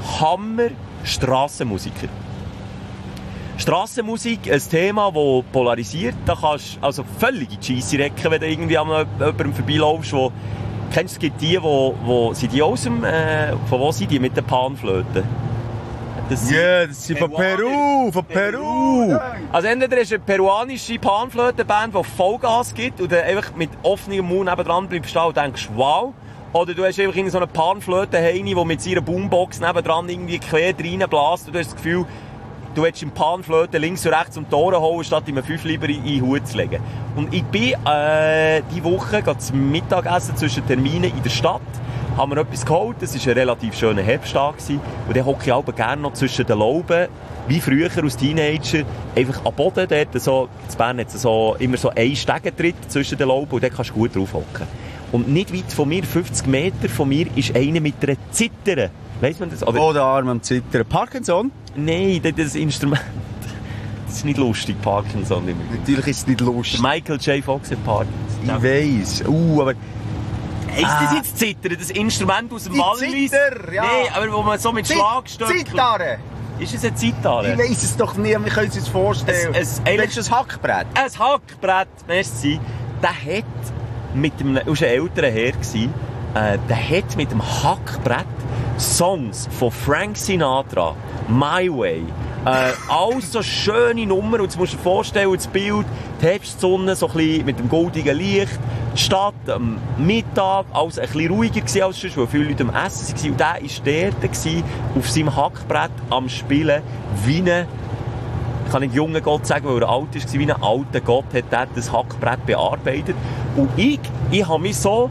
Hammer-Strassenmusiker. Strassenmusik, ein Thema, das polarisiert. Da kannst du also völlig in die Scheisse recken, wenn du irgendwie an jemandem vorbeilaufst, wo... Kennst du, es gibt die, wo sind die aus dem... von wo sind die? Mit den Panflöten? Das sind von Peru, Also entweder ist eine peruanische Panflötenband, die Vollgas gibt und dann einfach mit offenem Mund nebendran bleibst stehen und denkst, wow. Oder du hast einfach so eine Panflötenheini, die mit seiner Boombox nebendran irgendwie quer reinbläst und du hast das Gefühl, du willst im Panflöten links und rechts um die Ohren holen, statt ihm 5 lieber in den Hut zu legen. Und ich bin diese Woche zum Mittagessen zwischen Terminen in der Stadt. Haben wir etwas geholt, das war ein relativ schöner Herbsttag. Und dann hocke ich auch gerne noch zwischen den Lauben, wie früher als Teenager, einfach am Boden dort, so, in Bern hat es so, immer so einen Stegentritt zwischen den Lauben und dort kannst du gut drauf hocken. Und nicht weit von mir, 50 Meter von mir, ist einer mit einer Zittere. Weiss man das? Oder? Oh, der Arm am Zittern. Parkinson? Nein, das Instrument. Das ist nicht lustig, Parkinson. Natürlich ist es nicht lustig. Michael J. Fox hat Parkinson. Ich weiss. Aber... Ist das jetzt Zittern? Das Instrument aus dem Wallis? Zither, ja. Nein, aber wo man so mit Schlagstöcken... Zitarre! Ist es eine Zitarre? Ich weiss es doch nicht, wir können es uns vorstellen. Willst du ein Hackbrett? Ein Hackbrett, merci. Der hat mit dem... Das war ein älterer Herr. Der hat mit dem Hackbrett Songs von Frank Sinatra, My Way, alles so schöne Nummern. Und jetzt musst du dir vorstellen, das Bild, die Herbstsonne, so ein bisschen mit dem goldigen Licht, die Stadt am Mittag, alles ein bisschen ruhiger gewesen als sonst, weil viele Leute am Essen waren. Und der war dort auf seinem Hackbrett am Spielen, wie ein, ich kann nicht junger Gott sagen, weil er alt ist, wie ein alter Gott hat er das Hackbrett bearbeitet. Und ich habe mich so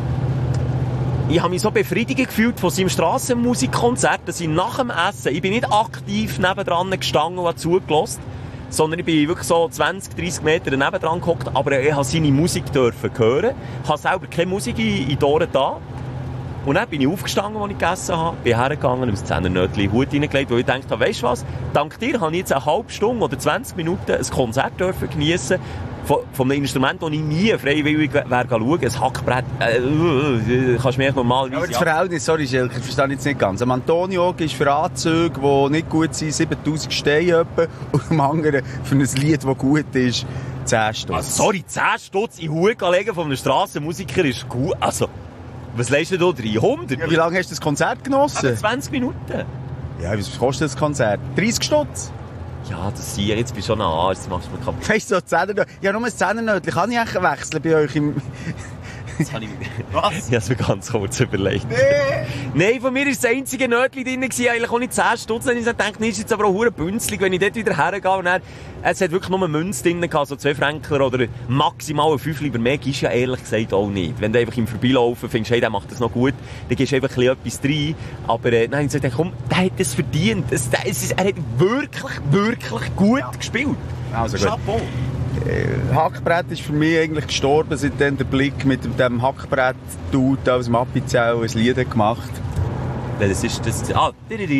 befriedigt gefühlt von seinem Strassenmusikkonzert, dass ich nach dem Essen, ich bin nicht aktiv nebendran gestanden und habe zugelassen, sondern ich bin wirklich so 20, 30 Meter nebendran gehockt, aber ich habe seine Musik dürfen hören. Ich habe selber keine Musik in die Ohren da. Und dann bin ich aufgestanden, als ich gegessen habe, bin hergegangen, habe das Zehennötchen in den Hut hineingelegt, weil ich dachte, weisst du was, dank dir habe ich jetzt eine halbe Stunde oder 20 Minuten ein Konzert geniessen von einem Instrument, das ich nie freiwillig wäre schauen. Ein Hackbrett, kannst du mir normalerweise... Aber das Verhältnis, sorry Schelker, ich verstehe jetzt nicht ganz. Am Antonio ist für Anzüge, die nicht gut sind, 7000 Steine etwa, und am anderen für ein Lied, das gut ist, 10 Stutz. Sorry, 10 Stutz in den Hut legen von einem Strassenmusiker ist gut. Also, was leistet du 300? Ja, wie lange hast du das Konzert genossen? 20 Minuten. Ja, was kostet das Konzert? 30 Stutz? Ja, das sehe ich. Jetzt bist du schon ein Arsch, das machst du mir kaputt. Weißt du, so Zehennötchen? Ja, nur ein Zehennötchen. Kann ich eigentlich wechseln bei euch im... Das habe ich... Was? Ich habe es mir ganz kurz überlegt. Nee. Nein, von mir war das einzige Nötchen drin, eigentlich auch nicht 10 Stutz. Dann habe ich gedacht, nee, ist jetzt aber auch verdammt bünzlig, wenn ich dort wieder hergehe. Und dann, es hat wirklich nur Münze drin gehabt, so 2 Franken oder maximal ein 5 lieber mehr, gibst ja ehrlich gesagt auch nicht. Wenn du einfach im Vorbeilaufen findest, hey, der macht das noch gut, dann gibst du einfach etwas rein. Aber dann habe ich gesagt, komm, der hat das verdient. Er hat wirklich gut gespielt. Also gut. Chapeau. Hackbrett ist für mich eigentlich gestorben, seitdem der Blick mit dem Hackbrett-Dude aus dem Appenzell ein Lied hat gemacht. Das ist das. Ah,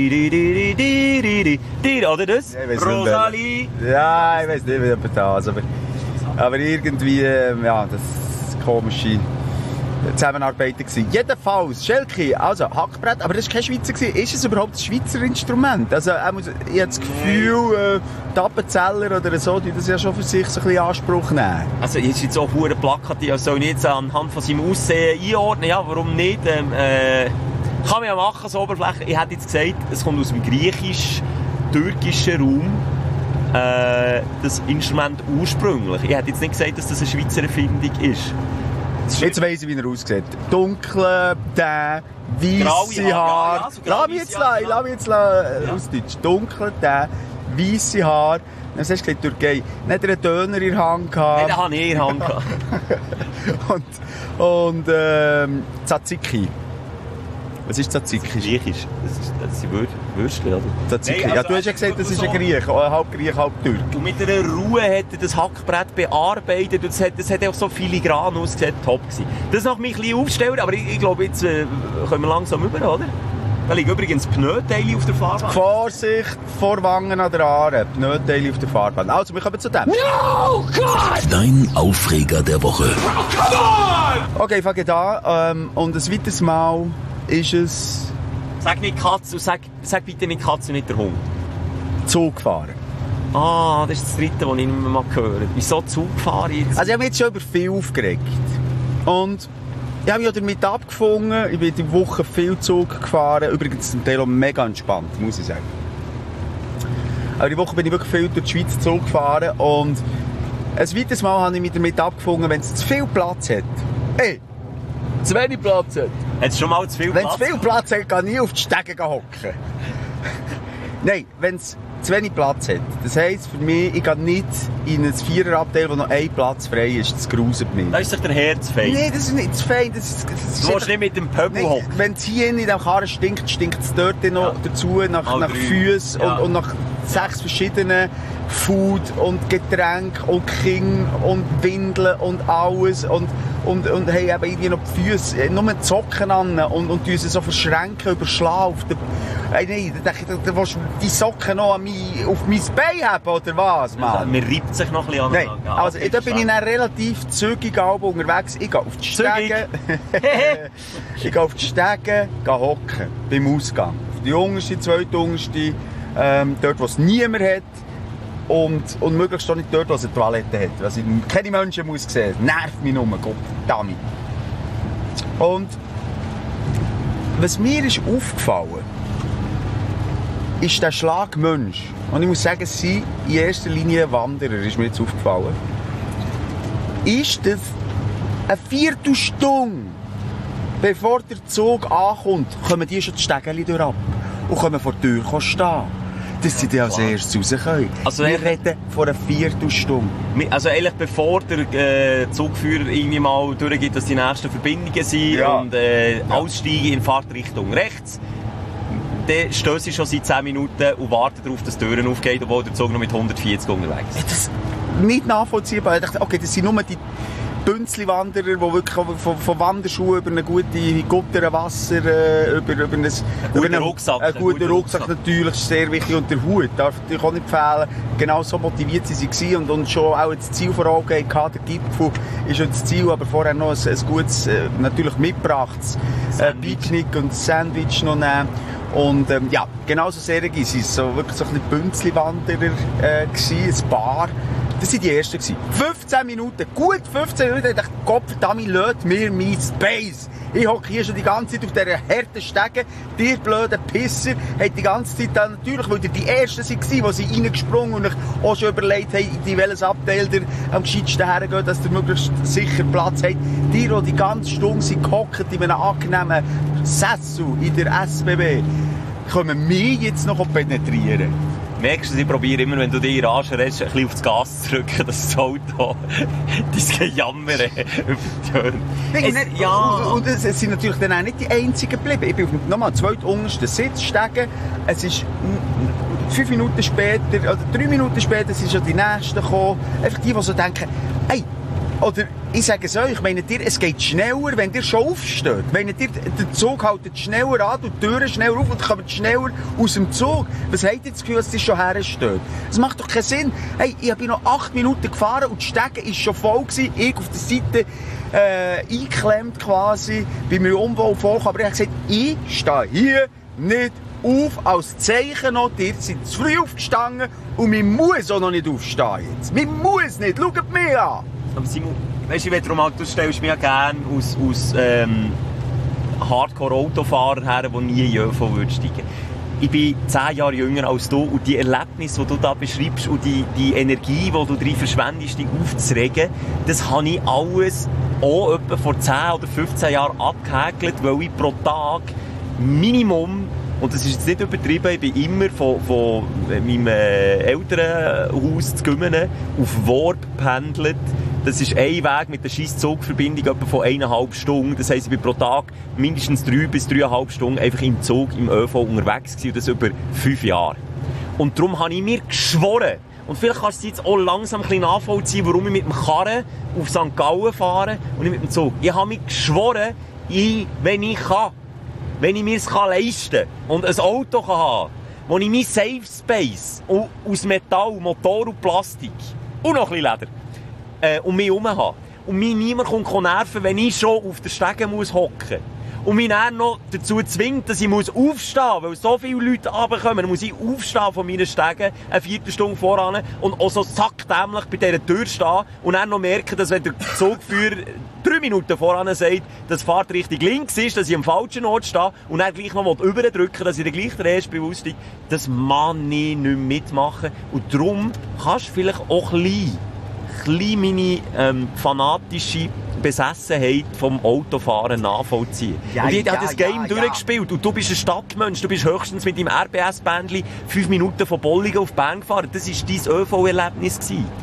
oder das? Ja, ich weiss nicht, Rosalie. Ja, ich weiß nicht, ob das, aber irgendwie, ja, das ist komische Zusammenarbeit gewesen. Jedenfalls, Schelke, also Hackbrett, aber das war kein Schweizer gewesen. Ist es überhaupt ein Schweizer Instrument? Also, ich habe das Gefühl, die Appenzeller oder so, die das ja schon für sich so ein bisschen in Anspruch nehmen. Also, ist jetzt auch verdammt plakativ, also soll ich jetzt anhand von seinem Aussehen einordnen? Ja, warum nicht? Kann man ja machen, so Oberfläche. Ich hätte jetzt gesagt, es kommt aus dem griechisch-türkischen Raum, das Instrument ursprünglich. Ich hätte jetzt nicht gesagt, dass das eine Schweizer Erfindung ist. Jetzt weiss ich, wie er aussieht. Dunkle, weisse Haar. Lass mich jetzt ausdeutschen. Dunkle, weisse Haar. Was hast du gesagt, Türkei? Nicht einen Döner in der Hand gehabt. Nein, den habe ich in der Hand gehabt. und Tzatziki. Was ist Tzatziki? Griechisch. Das sind Würstchen, oder? Tzatziki. Nein, Ja, also du hast ja gesagt, das ist ein Griech. Halb Griech, halb Türk. Und mit einer Ruhe hat er das Hackbrett bearbeitet. Und das hat auch so filigran ausgesehen. Top gewesen. Das noch mich ein bisschen aufstellen, aber ich glaube, jetzt können wir langsam rüber, oder? Da liegt übrigens Pneuteile auf der Fahrbahn. Vorsicht, Vorwangen an der Aare. Pneuteile auf der Fahrbahn. Also, wir kommen zu dem. No, God! Dein Aufreger der Woche. Come on! Okay, ich fange da. Und ein weiteres Mal ist es Sag nicht Katze und sag bitte nicht Katze und nicht der Hund. Zug fahren. Ah, das ist das dritte, das ich nicht mehr gehört. Wieso Zug fahren jetzt? Also ich habe mich jetzt schon über viel aufgeregt. Und ich habe mich auch damit abgefunden. Ich bin die Woche viel Zug gefahren. Übrigens zum Teil auch mega entspannt, muss ich sagen. Aber die Woche bin ich wirklich viel durch die Schweiz Zug gefahren. Und ein weiteres Mal habe ich mich damit abgefunden, wenn es zu viel Platz hat. Ey! Zu wenig Platz hat. Hat es schon mal zu viel Wenn Platz? es viel Platz hat, kann ich nie auf die Stege hocken. Nein, wenn es zu wenig Platz hat. Das heisst für mich, ich gehe nicht in ein Viererabteil, wo noch ein Platz frei ist. Das gruselt mich. Da ist sich der Herz fein. Nein, das ist nicht zu fein. Das ist Du willst nicht mit dem Pöbel Nein, hocken. wenn es hier in diesem Karren stinkt, stinkt es dort noch dazu, nach Mal 3. Füßen Ja. und nach 6 verschiedenen Food und Getränke und King und Windeln und alles und haben eben irgendwie noch die Füße, nur die Socken an und sie so verschränken, überschlagen auf den... Nein, da denke ich, da willst du die Socken noch auf mein Bein haben, oder was, Mann? Man reibt sich noch ein bisschen an. Nein, Ja, also okay, da bin ich dann relativ zügig unterwegs. Ich gehe auf die Stege. Ich gehe auf die Stege, gehe hocken beim Ausgang. Auf die unterste, zweite, dort wo es niemand hat. Und möglichst auch nicht dort, wo es eine Toilette hat. Was ich keine Menschen muss sehen. Nervt mich nur, Gottverdammt. Und was mir ist aufgefallen, ist der Schlagmensch. Und ich muss sagen, es sind in erster Linie Wanderer, ist mir jetzt aufgefallen. Ist das eine Viertelstunde, bevor der Zug ankommt, kommen die schon die Stegeli durch ab und kommen vor der Tür stehen. Dass sie dann als erstes raus können. Also wir reden von einer Viertelstunde. Also eigentlich bevor der Zugführer irgendwie mal durchgeht, dass die nächsten Verbindungen sind Ja. und aussteigen in Fahrtrichtung rechts, dann stehen sie schon seit 10 Minuten und warten darauf, dass die Türen aufgehen, obwohl der Zug noch mit 140 unterwegs ist. Das ist nicht nachvollziehbar. Ich dachte, okay, das sind nur die Bünzli-Wanderer, die wirklich von Wanderschuhen über eine gute Gutter Wasser, über Guten Rucksack. Einen guten Rucksack natürlich, ist sehr wichtig. Und der Hut darf natürlich auch nicht fehlen. Genau so motiviert sie waren und schon auch das Ziel vor Augen hatten. Der Gipfel ist schon das Ziel, aber vorher noch ein gutes, natürlich mitgebrachtes Picknick und Sandwich noch nehmen. Und ja, genauso sehr sind es so wirklich so ein bisschen Bünzli-Wanderer gewesen, ein Paar. Das waren die ersten. 15 Minuten, gut 15 Minuten. Ich dachte, Gottverdammt, lädt mir mein Space. Ich hocke hier schon die ganze Zeit auf dieser harten Stege. Die blöden Pisser haben die ganze Zeit dann natürlich, weil ihr die Ersten waren, die sie reingesprungen und sich auch schon überlegt haben, in welches Abteil ihr am gescheitsten hergeht, dass ihr möglichst sicher Platz habt. Die ganze Stunde sind gehockt in einem angenehmen Sessel in der SBB, können mich jetzt noch penetrieren. Merkst du, ich probiere immer, wenn du dich in Rage redest, ein bisschen aufs Gas zu drücken, dass das Auto dein Gejammer übertönt. Und es sind natürlich dann auch nicht die Einzigen geblieben. Ich bin auf nochmal zweituntersten Sitz steigen. Es ist 5 Minuten später, oder 3 Minuten später sind schon die Nächsten gekommen. Einfach die so denken, hey, oder ich sage es euch, meint ihr, es geht schneller, wenn ihr schon aufsteht. Meint ihr, der Zug haltet schneller an, die Türen schneller auf und kommt schneller aus dem Zug. Was habt ihr das Gefühl, dass ihr schon hersteht? Das macht doch keinen Sinn. Hey, ich bin noch 8 Minuten gefahren und die Stege war schon voll gewesen. Ich auf der Seite eingeklemmt quasi, bei mir Umbau voll. Aber ich habe gesagt, ich stehe hier nicht auf, als Zeichen noch, ihr seid zu früh aufgestanden und man muss auch noch nicht aufstehen jetzt. Man muss nicht, schaut mich an. Aber Simon, weisst du, du stellst mich ja gerne aus Hardcore-Autofahrer her, die nie in ÖV steigen. Ich bin 10 Jahre jünger als du und die Erlebnisse, die du da beschreibst und die Energie, die du drin verschwendest, dich aufzuregen, das habe ich alles auch etwa vor 10 oder 15 Jahren abgehäkelt, weil ich pro Tag Minimum, und das ist jetzt nicht übertrieben, ich bin immer von meinem Elternhaus zu Gümmenen auf Worb pendelt. Das ist ein Weg mit der Scheiss-Zugverbindung etwa von 1,5 Stunden. Das heisst, ich bin pro Tag mindestens 3 bis 3,5 Stunden einfach im Zug, im ÖV unterwegs gewesen, und das über 5 Jahre. Und darum habe ich mir geschworen, und vielleicht kannst du jetzt auch langsam ein bisschen nachvollziehen, warum ich mit dem Karren auf St. Gallen fahre und nicht mit dem Zug. Ich habe mir geschworen, wenn ich kann, wenn ich mir es leisten kann und ein Auto kann haben, wo ich mein Safe Space aus Metall, Motor und Plastik und noch ein bisschen Leder um mich herum habe. Und mich niemand nerven kann, wenn ich schon auf der Stege hocken muss. Und mich dann noch dazu zwingt, dass ich aufstehen muss, weil so viele Leute runterkommen. Dann muss ich aufstehen von meiner Stege, eine Viertelstunde voran, und auch so sackdämlich bei dieser Tür stehen und dann noch merken, dass wenn der Zugführer 3 Minuten voran sagt, dass die Fahrt Richtung links ist, dass ich am falschen Ort stehe und dann gleich noch überdrücken, dass ich dann gleich der Erste bewusst bin, das kann ich nicht mitmachen. Und darum kannst du vielleicht auch ein bisschen meine fanatische Besessenheit vom Autofahren nachvollziehen. Ja, und ich habe das Game durchgespielt. Und du bist ein Stadtmensch. Du bist höchstens mit deinem RBS-Bändchen 5 Minuten von Bolligen auf Bern gefahren. Das war dein ÖV-Erlebnis.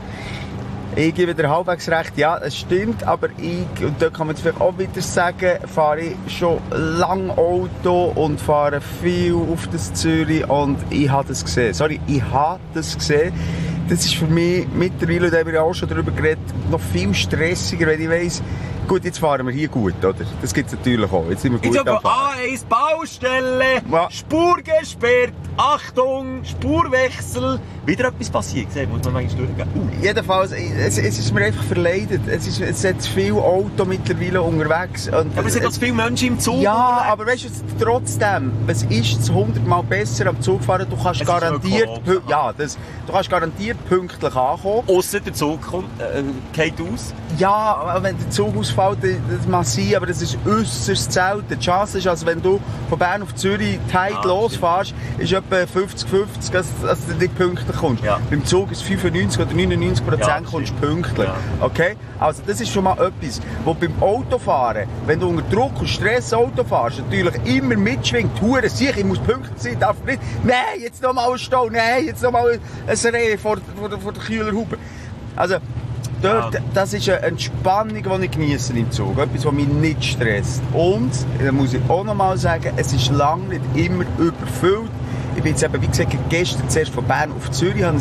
Ich gebe dir halbwegs recht, ja, es stimmt, aber und da kann man vielleicht auch wieder sagen, fahre ich schon lange Auto und fahre viel auf das Zürich und ich habe das gesehen. Ich habe das gesehen. Das ist für mich mittlerweile, da haben wir ja auch schon darüber geredet, noch viel stressiger, wenn ich weiss, gut, jetzt fahren wir hier gut, oder? Das gibt es natürlich auch. Jetzt sind wir gut am Fahren. A1 Baustelle, ja. Spur gesperrt, Achtung, Spurwechsel. Wieder etwas passiert, muss man manchmal durchgehen. Jedenfalls, es ist mir einfach verleidet. Es hat zu viele Autos mittlerweile unterwegs. Und aber es sind auch zu viele Menschen im Zug. Ja, unterwegs. Aber weißt du, trotzdem, es ist 100-mal besser am Zug fahren. Du kannst garantiert, du kannst garantiert pünktlich ankommen. Ausser der Zug geht aus. Ja, wenn der Zug ausfällt, das mag sein, aber das ist äusserst selten. Die Chance ist, also wenn du von Bern auf Zürich losfährst, ist etwa 50-50, dass du nicht pünktlich kommst. Ja. Beim Zug ist 95 oder 99% kommst pünktlich. Ja. Okay? Also das ist schon mal etwas, wo beim Autofahren, wenn du unter Druck und Stress Auto fährst, natürlich immer mitschwingt, hure sicher, ich muss pünktlich sein, darf nicht, nein, jetzt noch mal ein Stau, nein, jetzt noch mal ein Reh vor der Kühlerhaube. Also, dort, das ist eine Entspannung, die ich genieße im Zug. Etwas, was mich nicht stresst. Und, da muss ich auch noch mal sagen, es ist lange nicht immer überfüllt. Ich bin jetzt eben, wie gesagt, gestern zuerst von Bern auf Zürich, habe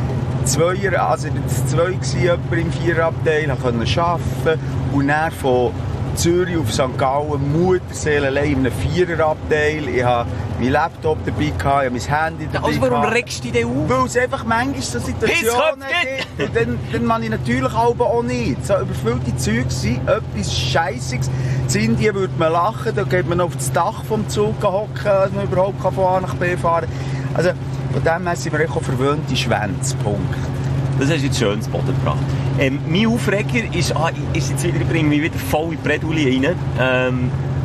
also das 2 war, im 4er-Abteil, konnte arbeiten und dann von Zürich auf St. Gallen, Mutterseele allein in einem 4er-Abteil. Ich habe meinen Laptop dabei gehabt, ich habe mein Handy dabei gehabt. Also warum regst du dich auf? Weil es einfach manchmal so Situationen gibt. Und dann kann ich natürlich auch nicht. So überfüllte Züge sind etwas Scheissiges. In Indien würde man lachen, da geht man auf das Dach vom Zug hocken, dass man überhaupt von A nach B fahren kann. Also von dem her sind wir auch verwöhnte Schwänze. Punkt. Das hast du jetzt schön ins Boden gebracht. Mein Aufreger ist jetzt wieder, ich bringe mich wieder voll in die Bredouille rein.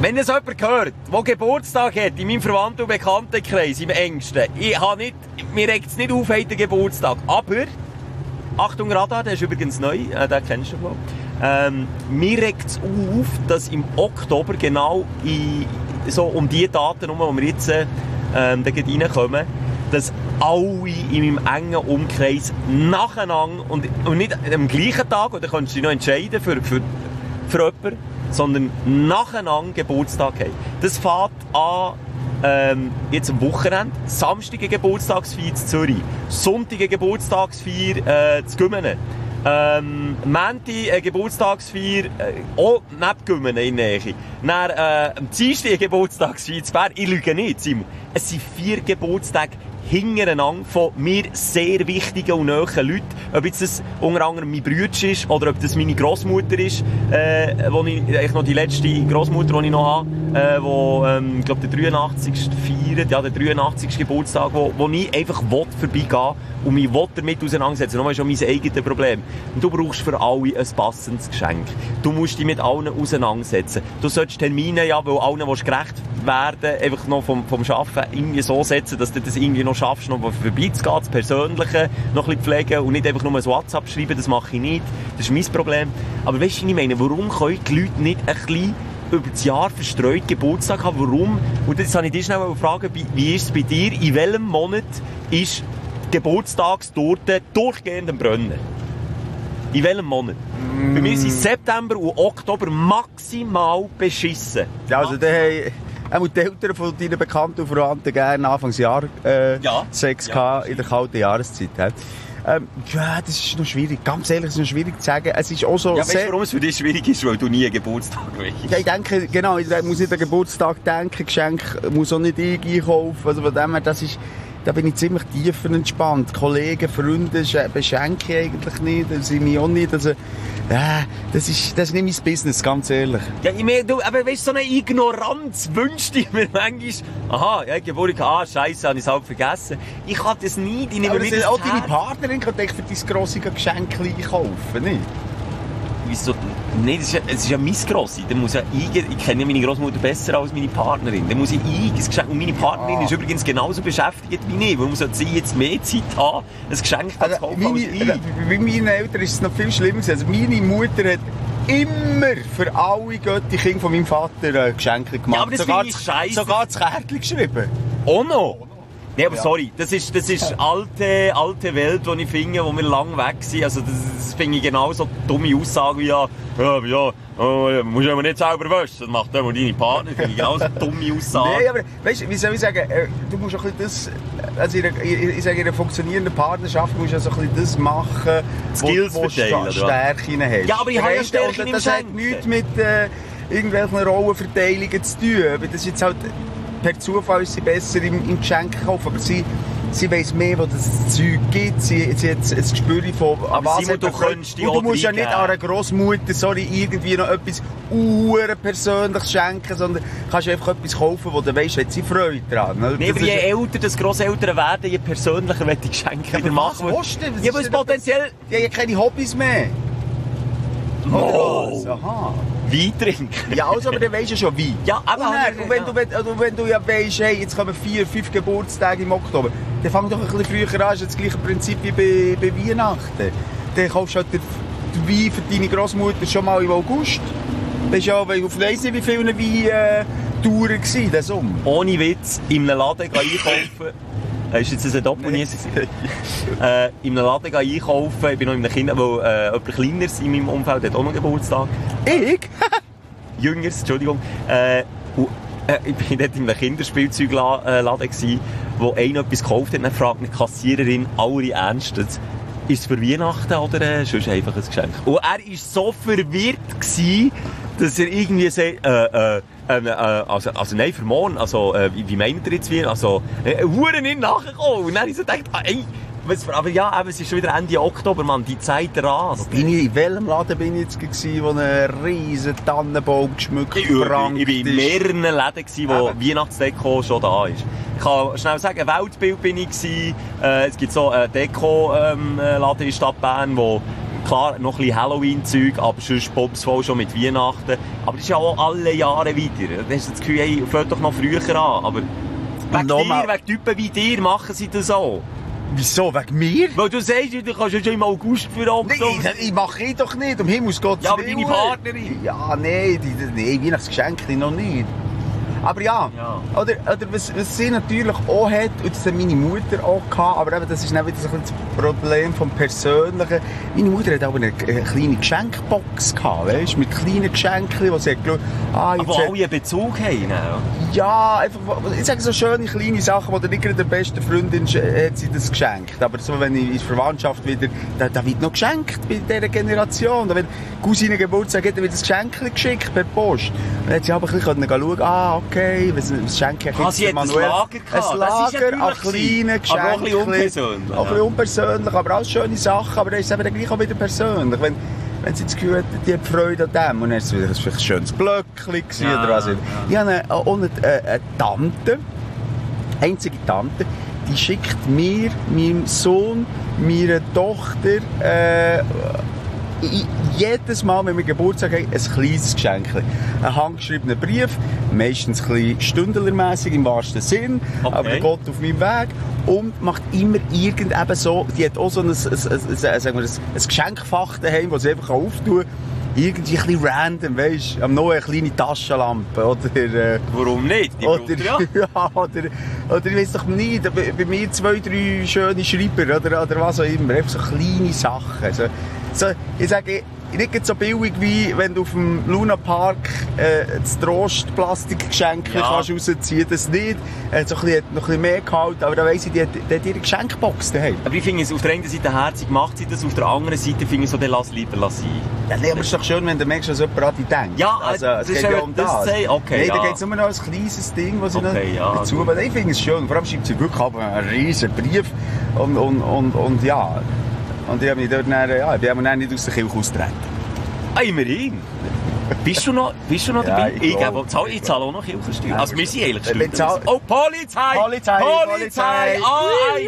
Wenn es jemand gehört, der Geburtstag hat, in meinem Verwandten- und Bekanntenkreis, im engsten, mir regt es nicht auf, heute Geburtstag. Aber, Achtung Radar, der ist übrigens neu, den kennst du wohl. Mir regt es auf, dass im Oktober genau so um die Daten herum, wo wir jetzt da reinkommen, dass alle in meinem engen Umkreis nacheinander und nicht am gleichen Tag, oder kannst du dich noch entscheiden für jemanden, sondern nacheinander Geburtstag haben. Das fängt an jetzt am Wochenende, Samstag eine Geburtstagsfeier in Zürich, Sonntag eine Geburtstagsfeier in Gümene, Montag eine Geburtstagsfeier auch neben Gümene in der Nähe. Dann am Dienstag eine Geburtstagsfeier in Bern. Ich lüge nicht, Simon. Es sind 4 Geburtstage hintereinander von mir sehr wichtigen und nahen Leuten. Ob jetzt das unter anderem mein Bruder ist oder ob das meine Grossmutter ist, wo ich eigentlich noch die letzte Grossmutter, die ich noch habe, wo ich glaube der 83. feiert, ja der 83. Geburtstag, wo ich einfach vorbeigehen und mich damit auseinandersetzen. Das ist schon mein eigenes Problem. Und du brauchst für alle ein passendes Geschenk. Du musst dich mit allen auseinandersetzen. Du solltest Termine, ja, weil allen gerecht werden, einfach noch vom Arbeiten irgendwie so setzen, dass du das irgendwie noch schaffst, noch vorbeizugehen, das Persönliche noch ein bisschen pflegen und nicht einfach nur ein WhatsApp schreiben, das mache ich nicht. Das ist mein Problem. Aber weißt du, was ich meine? Warum können die Leute nicht ein bisschen über das Jahr verstreut Geburtstag haben? Warum? Und jetzt habe ich dich schnell fragen, wie ist es bei dir? In welchem Monat ist die Geburtstagstorte durchgehend am Brennen? In welchem Monat? Bei mir sind September und Oktober maximal beschissen. Ja, also auch die Eltern von deinen Bekannten und Verwandten gerne Anfangsjahr Sex gehabt in der kalten Jahreszeit. Ja, das ist noch schwierig. Ganz ehrlich, es ist noch schwierig zu sagen. Es ist auch so... Ja, weißt du, warum es für dich schwierig ist? Weil du nie einen Geburtstag weißt. Ja, ich denke, genau, ich muss nicht an den Geburtstag denken, Geschenk muss auch nicht ich einkaufen. Also von dem her, da bin ich ziemlich tiefenentspannt. Kollegen, Freunde beschenke ich eigentlich nicht, das sind mich auch nicht. Also, das ist nicht mein Business, ganz ehrlich. Ja, ich meine, aber weißt du, so eine Ignoranz wünscht ich mir manchmal. Aha, ja, Geburtstag, scheisse, habe ich es halt vergessen. Ich kann das nicht, ich nehme mir das auch deine Partnerin kann für dein grosse Geschenk einkaufen, nicht? Wieso? Nein, es ist ja mein Grossi. Ich kenne meine Großmutter besser als meine Partnerin. Da muss ich ein Geschenk. Und meine Partnerin ist übrigens genauso beschäftigt wie ich. Warum sollte sie jetzt mehr Zeit haben, ein Geschenk zu kaufen als ich? Bei meinen Eltern ist es noch viel schlimmer. Also meine Mutter hat immer für alle Götti-Kinder von meinem Vater Geschenke gemacht. Ja, aber das finde ich scheisse. Sogar das Kärtchen geschrieben. Oh no! Nee, aber sorry, das ist alte Welt, die ich finde, wo wir lang weg sind. Also das finde ich genauso dumme Aussagen wie musst du aber nicht selber waschen, das macht immer deine Partner. Finde ich genauso dumme Aussagen. Nee, aber weißt du, wie soll ich sagen, du musst auch ein bisschen das, ich sage, in einer funktionierenden Partnerschaft musst du so ein bisschen das machen, Skills wo du Stärken hast. Ja, aber ich habe ja Stärken im Das hat nichts mit irgendwelchen Rollenverteilungen zu tun. Aber das ist jetzt halt... Per Zufall ist sie besser im Geschenk kaufen, aber sie weiss mehr, wo das Zeug gibt. Sie hat ein Gespür von, was Simon, du musst ja nicht an einer Grossmutter, irgendwie noch etwas Persönliches schenken, sondern kannst einfach etwas kaufen, wo du weisst, hat sie Freude dran. Nee, aber je älter das Grosseltern werden, je persönlicher will ich Geschenke wieder machen. Was willst du? Ja, aber potenziell... Die haben ja keine Hobbys mehr. Oh! Aha. Wein trinken. Ja, also, aber dann weisst du schon Wein. Ja, aber... Und wenn du ja weisst, hey, jetzt kommen 4-5 Geburtstage im Oktober, dann fang doch ein bisschen früher an. Das ist das gleiche Prinzip wie bei Weihnachten. Dann kaufst du halt den Wein für deine Grossmutter schon mal im August. Das ist ja, ich weiss nicht, wie viele Weintouren waren, der Sommer. Ohne Witz, in einem Laden einkaufen. Ist jetzt ein Doppelnies? In einem Laden einkaufen. Ich bin noch in einem Kind, weil jemand Kleineres in meinem Umfeld hat auch noch Geburtstag. Ich? Jüngeres, Entschuldigung. Ich war dort in einem Kinderspielzeugladen, wo einer etwas gekauft hat. Dann fragt eine Kassiererin allerernstens, ist es für Weihnachten oder sonst einfach ein Geschenk? Und er war so verwirrt, dass er irgendwie sagt, also nein, für morgen, also, wie meint ihr jetzt wie? Also, Huren nicht nachgekommen. Und dann habe ich so gedacht, aber ja, aber es ist schon wieder Ende Oktober, Mann, die Zeit rast. In welchem Laden bin ich jetzt gewesen, wo ein riesen Tannenbaum geschmückt Ich war in mehreren Läden, wo Weihnachtsdeko schon da ist. Ich kann schnell sagen, Weltbild bin ich gewesen. Es gibt so einen Deko-Laden in der Stadt Bern, wo klar, noch ein bisschen Halloween-Zeug, aber sonst Pops voll schon mit Weihnachten. Aber das ist ja auch alle Jahre wieder. Da hast du das Gefühl, hey, fällt doch noch früher an. Aber wegen Typen wie dir machen sie das auch. Wieso? Wegen mir? Weil du sagst, du kannst ja schon im August für Oktober. Nein, ich mache ich doch nicht, um Himmels Gottes Ja, aber deine Partnerin. Ja, nein, Weihnachtsgeschenke noch nicht. Aber ja. Oder was sie natürlich auch hat, und das hat meine Mutter auch gehabt, aber eben, das ist dann wieder so ein bisschen das Problem vom Persönlichen. Meine Mutter hat aber eine kleine Geschenkbox gehabt, weißt du, mit kleinen Geschenken, wo sie hat geschaut, aber wo alle einen Bezug haben, ne? Ja, einfach, ich sage so schöne kleine Sachen, wo der nicht gerade der besten Freundin hat sie das geschenkt. Aber so, wenn ich in der Verwandtschaft wieder, da wird noch geschenkt bei dieser Generation. Da wird Cousine Geburtstag, hat er wieder das Geschenk geschickt per Post. Dann hat sie aber ein bisschen schauen, okay, was schenke ich jetzt? Sie hat Manuel? ein Lager An kleinen Geschenken. Aber auch ein bisschen unpersönlich. Auch ein bisschen unpersönlich, aber alles schöne Sachen. Aber dann ist es eben gleich auch wieder persönlich. Wenn sie das Gefühl hat, die hat Freude an dem. Und dann war es vielleicht ein schönes Blöckchen oder was. Ja. Ich habe eine Tante, einzige Tante, die schickt mir, meinem Sohn, meiner Tochter, jedes Mal, wenn wir Geburtstag haben, ein kleines Geschenk. Ein handgeschriebener Brief, meistens ein bisschen stündlermässig im wahrsten Sinn, aber der Gott auf meinem Weg. Und macht immer irgend eben so, die hat auch so ein Geschenkfach daheim, das sie einfach auftun kann. Irgendwie ein bisschen random, weisst du, noch eine kleine Taschenlampe, oder... Warum nicht? Die oder, ja, oder ich weiss doch nicht, bei mir 2, 3 schöne Schreiber, oder was auch immer, einfach so kleine Sachen. So, ich sage, nicht so billig wie wenn du auf dem Luna Park das Trost-Plastikgeschenk kannst rausziehen. Das nicht. So noch ein bisschen mehr gehalten, aber da weiss ich, die hat ihre Geschenkbox daheim. Aber ich finde es auf der einen Seite herzig, macht sie das, auf der anderen Seite finde ich so, dann lass lieber sein. Ja, nee, aber es ist doch schön, wenn du merkst, dass jemand an dich denkt. Ja, also, das es ist geht ja um das. Okay, nee, ja. da geht es nur noch ein kleines Ding, das sie dazu... Ja, ich finde es schön. Vor allem schreibt sie wirklich einen riesen Brief. Und ja... Und ich habe mich dort ich bin dann nicht aus der Kirche austreten. Immerhin. Bist du noch dabei? Ja, ich zahle auch noch Kirchensteuer. Also wir sind eigentlich Steuern. Oh, Polizei! Polizei! A1!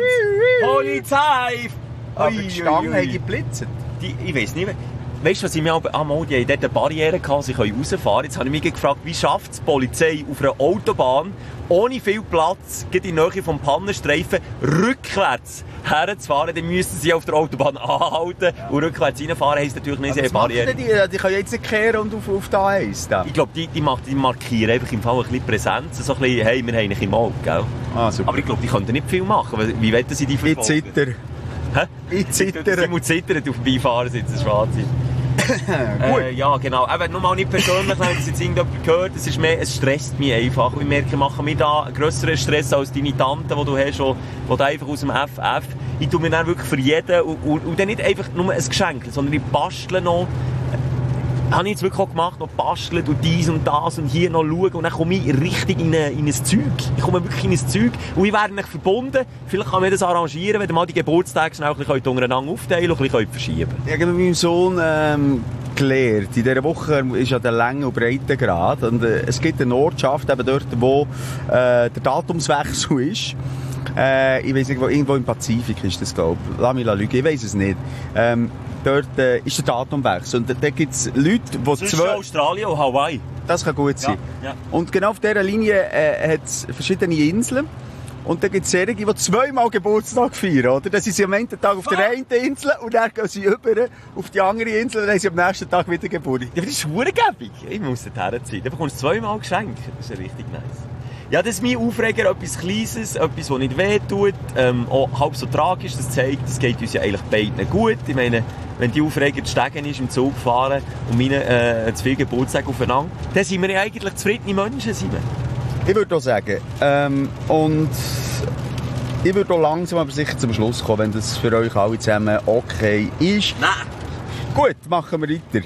Polizei! Aber die Stange haben geblitzt. Ich weiss nicht mehr. Weißt du, was ich mir die haben dort eine Barriere gehabt, sie können rausfahren. Jetzt habe ich mich gefragt, wie schafft es die Polizei auf einer Autobahn, ohne viel Platz, geht in die Nähe vom Pannenstreifen, rückwärts herzufahren, dann müssen sie auf der Autobahn anhalten und rückwärts reinfahren, heisst natürlich nicht, sie haben Barriere. Die können jetzt nicht kehren und auf die A1 da. Ich glaube, die markieren einfach im Fall ein bisschen Präsenz, so ein bisschen, hey, wir haben dich im Auge, gell? Super. Aber ich glaube, die könnten nicht viel machen, weil wie wollen sie die verfolgen? Ich zitter. Hä? Ich zitter. Sie muss zittern auf dem Beifahrersitz, das ist Wahnsinn. Gut. Ja, genau. Eben, nur mal nicht persönlich, wenn das jetzt irgendjemand gehört, es stresst mich einfach. Ich merke, machen wir da einen grösseren Stress als deine Tante, die du hast, die einfach aus dem FF. Ich tue mir dann wirklich für jeden und dann nicht einfach nur ein Geschenk, sondern ich bastle noch. Habe ich jetzt wirklich auch gemacht, noch basteln und dies und das und hier noch schauen und dann komme ich richtig in ein Zeug. Ich komme wirklich in ein Zeug und ich werde nicht verbunden. Vielleicht kann man das arrangieren, wenn ihr mal die Geburtstage schnell ein bisschen untereinander aufteilen und ein bisschen verschieben könnt. Ich habe mit meinem Sohn gelernt. In dieser Woche ist ja der Länge- und Breitengrad und es gibt eine Ortschaft, eben dort, wo der Datumswechsel ist. Ich weiss nicht, irgendwo im Pazifik ist das, glaube ich. Lass mich lügen, ich weiss es nicht. Dort ist der Datumwechsel. Und da gibt es Leute, die zwischen Australien und Hawaii. Das kann gut sein. Ja. Und genau auf dieser Linie hat es verschiedene Inseln. Und da gibt es Serien, die zweimal Geburtstag feiern, oder? Dann sind sie am einen Tag auf der einen Insel und dann gehen sie über auf die andere Insel und dann haben sie am nächsten Tag wieder Geburt. Ja, das ist verdammt. Ich muss dorthin ziehen. Dann bekommst du zweimal Geschenke. Das ist ja richtig nice. Ja, das ist mein Aufreger, etwas Kleines, etwas, das nicht wehtut, auch halb so tragisch, das zeigt, es geht uns ja eigentlich beiden gut. Ich meine, wenn die Aufreger zu steigen ist, im Zug fahren und meine zu viel Geburtstag aufeinander, dann sind wir ja eigentlich zufriedene Menschen, sind wir. Ich würde auch sagen, und ich würde auch langsam aber sicher zum Schluss kommen, wenn das für euch alle zusammen okay ist. Nein! Gut, machen wir weiter.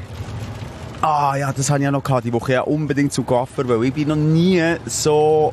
Ah ja, das hatte ich ja noch gehabt, die Woche ja unbedingt zum Coiffeur, weil ich bin noch nie so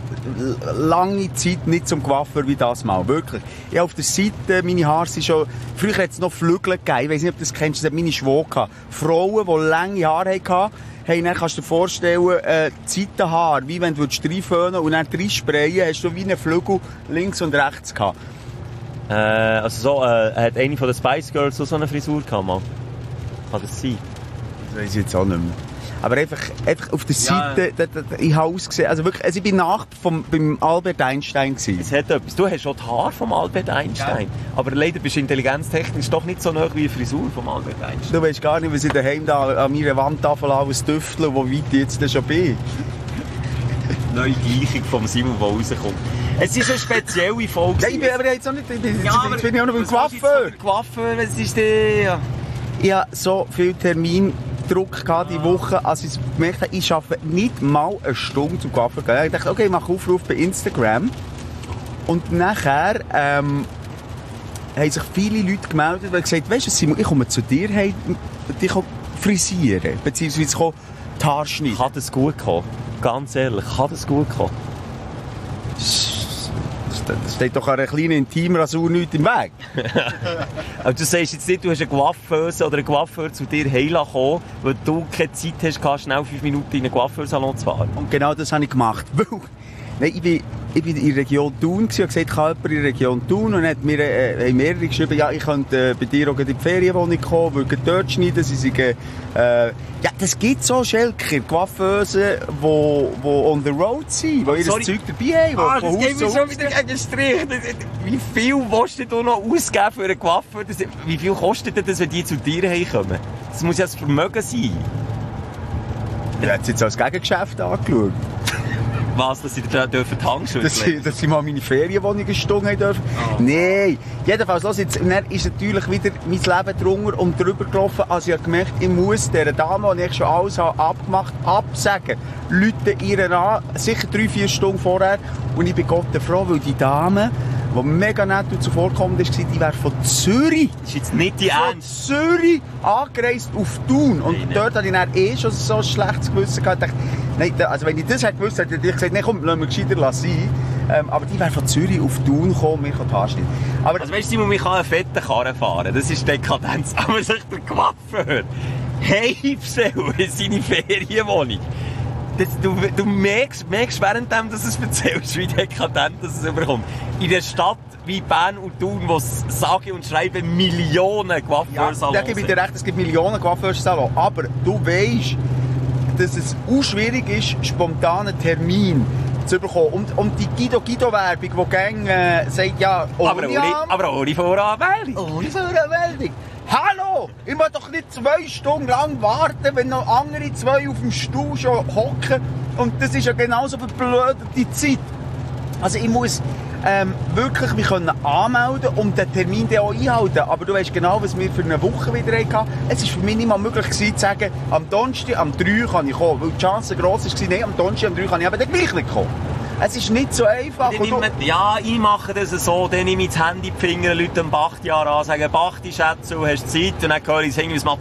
lange Zeit nicht zum Coiffeur wie das mal, wirklich. Ich habe auf der Seite, meine Haare sind schon, früher hat es noch Flügel gegeben, ich weiss nicht, ob du das kennst, das hat meine Schwester gehabt. Frauen, die lange Haare hatten, dann kannst du dir vorstellen, Seitenhaar, wie wenn du reinföhnen und dann reinsprayen, hast du wie einen Flügel links und rechts gehabt. Hat eine von den Spice Girls so eine Frisur gehabt, Mann? Kann das sein? Das weiss ich jetzt auch nicht mehr. Aber einfach auf der Seite, ich habe ausgesehen, also wirklich, ich bin beim Albert Einstein gewesen. Es hat etwas. Du hast auch die Haare vom Albert Einstein. Ja. Aber leider bist du intelligenztechnisch doch nicht so nah wie die Frisur vom Albert Einstein. Du weißt gar nicht, was ich daheim da an meiner Wandtafel alles tüftle, wo weit ich jetzt denn schon bin. Neue Gleichung vom Simon, die rauskommt. Es ist eine spezielle Folge. Ja, ich bin aber jetzt auch nicht, jetzt bin ich auch noch beim Coiffeur. Coiffeur, was ist der? Ich habe so viel Termindruck gehabt diese Woche, als ich gemerkt habe, ich arbeite nicht mal eine Stunde zum Coiffeur gehen. Ich dachte, okay, ich mache Aufruf bei Instagram. Und nachher haben sich viele Leute gemeldet und gesagt, weisst du, Simon, ich komme zu dir, hey, dich frisieren, beziehungsweise die Haare schneiden. Kann das gut kommen? Ganz ehrlich, kann das gut kommen? Das steht doch an einer kleinen Intimrasur nichts im Weg. Aber du sagst jetzt nicht, du hast eine Coiffeuse oder einen Coiffeur zu dir heimkommen, weil du keine Zeit hast, schnell 5 Minuten in einen Coiffeursalon zu fahren. Und genau das habe ich gemacht. Nein, ich bin in der Region Thun und gesagt, ich habe jemanden in der Region Thun und hat mir mehrere geschrieben, ja, ich könnte bei dir auch in die Ferienwohnung kommen, würde dort schneiden, sie sagen, ja, das gibt so Schelker, Coiffeuse, die on the road sind, die ihr Zeug dabei haben. Das geht mir schon wieder gegen den Strich. Wie viel willst du noch ausgeben für einen Coiffeur? Wie viel kostet das, wenn die zu dir heimkommen? Das muss ja das Vermögen sein. Ich habe es jetzt als Gegengeschäft angeschaut. Was, dass sie da die Handschuhe dass sie mal meine Ferienwohnung eine Stunde haben dürfen? Oh. Nein. Jedenfalls, los, jetzt ist natürlich wieder mein Leben drunter und drüber gelaufen, als ich gemerkt, ich muss dieser Dame, die ich schon alles abgemacht habe, absagen. Leute ihr an, sicher 3-4 Stunden vorher. Und ich bin Gott froh, weil die Dame, die mega nett und zuvorkommend ist, die wäre von Zürich. Das ist jetzt nicht die Ernst. Von Zürich angereist auf Thun. Und dort hatte ich dann schon so ein schlechtes Gewissen gehabt. Nein, also wenn ich das hätte gewusst, hätte ich gesagt, nein, komm, lass mich gescheiter sein. Aber die wäre von Zürich auf Thun gekommen, mir die Haare schneiden. Aber also weißt du, Simon, ich kann einen fetten Karren fahren, das ist Dekadenz. Aber sich der Coiffeur heimstellen in seine Ferienwohnung. Du merkst währenddem, dass es erzählst, wie dekadent das überkommt. In der Stadt wie Bern und Thun, wo es sage und schreibe Millionen Coiffeursalons. Ja, da gebe ich dir recht, es gibt Millionen Coiffeursalons. Aber du weisst, dass es auch schwierig ist, spontanen Termin zu bekommen. Und die Guido-Werbung, die gerne sagt, ja, aber ohne Voranmeldung. Ohne Voranmeldung. Hallo! Ich muss doch nicht 2 Stunden lang warten, wenn noch andere 2 auf dem Stuhl schon hocken. Und das ist ja genauso verblödete Zeit. Also ich muss wirklich mich anmelden und den Termin dann auch einhalten. Aber du weißt genau, was wir für eine Woche wieder hatten. Es war für mich nicht mal möglich gewesen, zu sagen, am Donnerstag, am 3 kann ich kommen. Weil die Chance gross war, nein, am Donnerstag, am 3 kann ich aber dann gleich nicht kommen. Es ist nicht so einfach. Ja, ich mache das so, dann nehme ich das Handy in die Finger, Leute am Bachti-Jahr an, sagen, Bachti, Schätze, hast du Zeit? Und dann höre ich es irgendwie, was macht.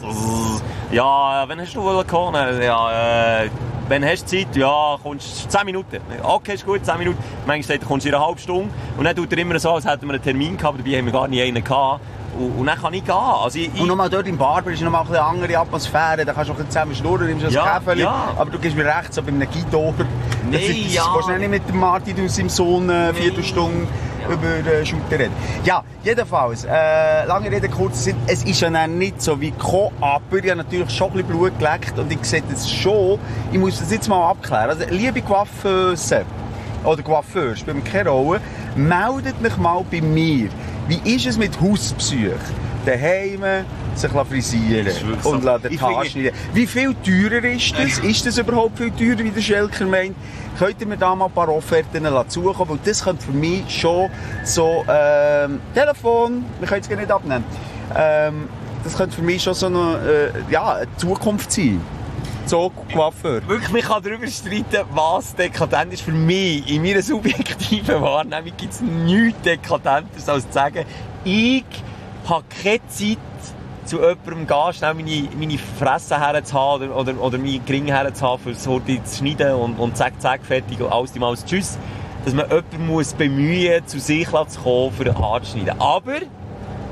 Ja, wann hast du wohl kommen? Ja, wenn hast du Zeit? Ja, kommst 10 Minuten. Okay, ist gut, 10 Minuten. Manchmal sagt er, kommst du in einer halben Stunde. Und dann tut er immer so, als hätten wir einen Termin gehabt, dabei haben wir gar nicht einen gehabt. Und dann kann ich gehen. Also und nochmal dort im Barber ist nochmal eine andere Atmosphäre. Da kannst du auch zusammen schnurren, nimmst ein Käferchen. Ja. Aber du gibst mir recht, so bei einem Guido. Nee, Du kannst nicht mit dem Martin aus seinem Sohn 4 Stunden über Shooter reden. Ja, jedenfalls, lange Rede, kurzer Sinn, es ist ja nicht so wie gekommen, aber ich habe natürlich schon ein bisschen Blut geleckt und ich sehe das schon. Ich muss das jetzt mal abklären. Also, liebe Coiffeuse oder Coiffeur, spielt mir keine Rolle, meldet mich mal bei mir. Wie ist es mit Hauspsych? Daheim sich frisieren und die Haare schneiden. Wie viel teurer ist das? Ist das überhaupt viel teurer, wie der Schelker meint? Könnt ihr mir da mal ein paar Offerten zukommen? Weil das könnte für mich schon so, Telefon, wir können es gar nicht abnehmen. Das könnte für mich schon so eine Zukunft sein. So, Coiffeur. Wirklich, man kann darüber streiten, was dekadent ist. Für mich, in meiner subjektiven Wahrnehmung, gibt es nichts Dekadentes, als zu sagen, ich habe keine Zeit, zu jemandem gehen, schnell meine Fresse herzuhaben oder meine Gringe herzuhaben, für so zu schneiden und zack, fertig und alles die Maus. Tschüss. Dass man jemanden muss bemühen, zu sich zu kommen, für den Haar zu schneiden. Aber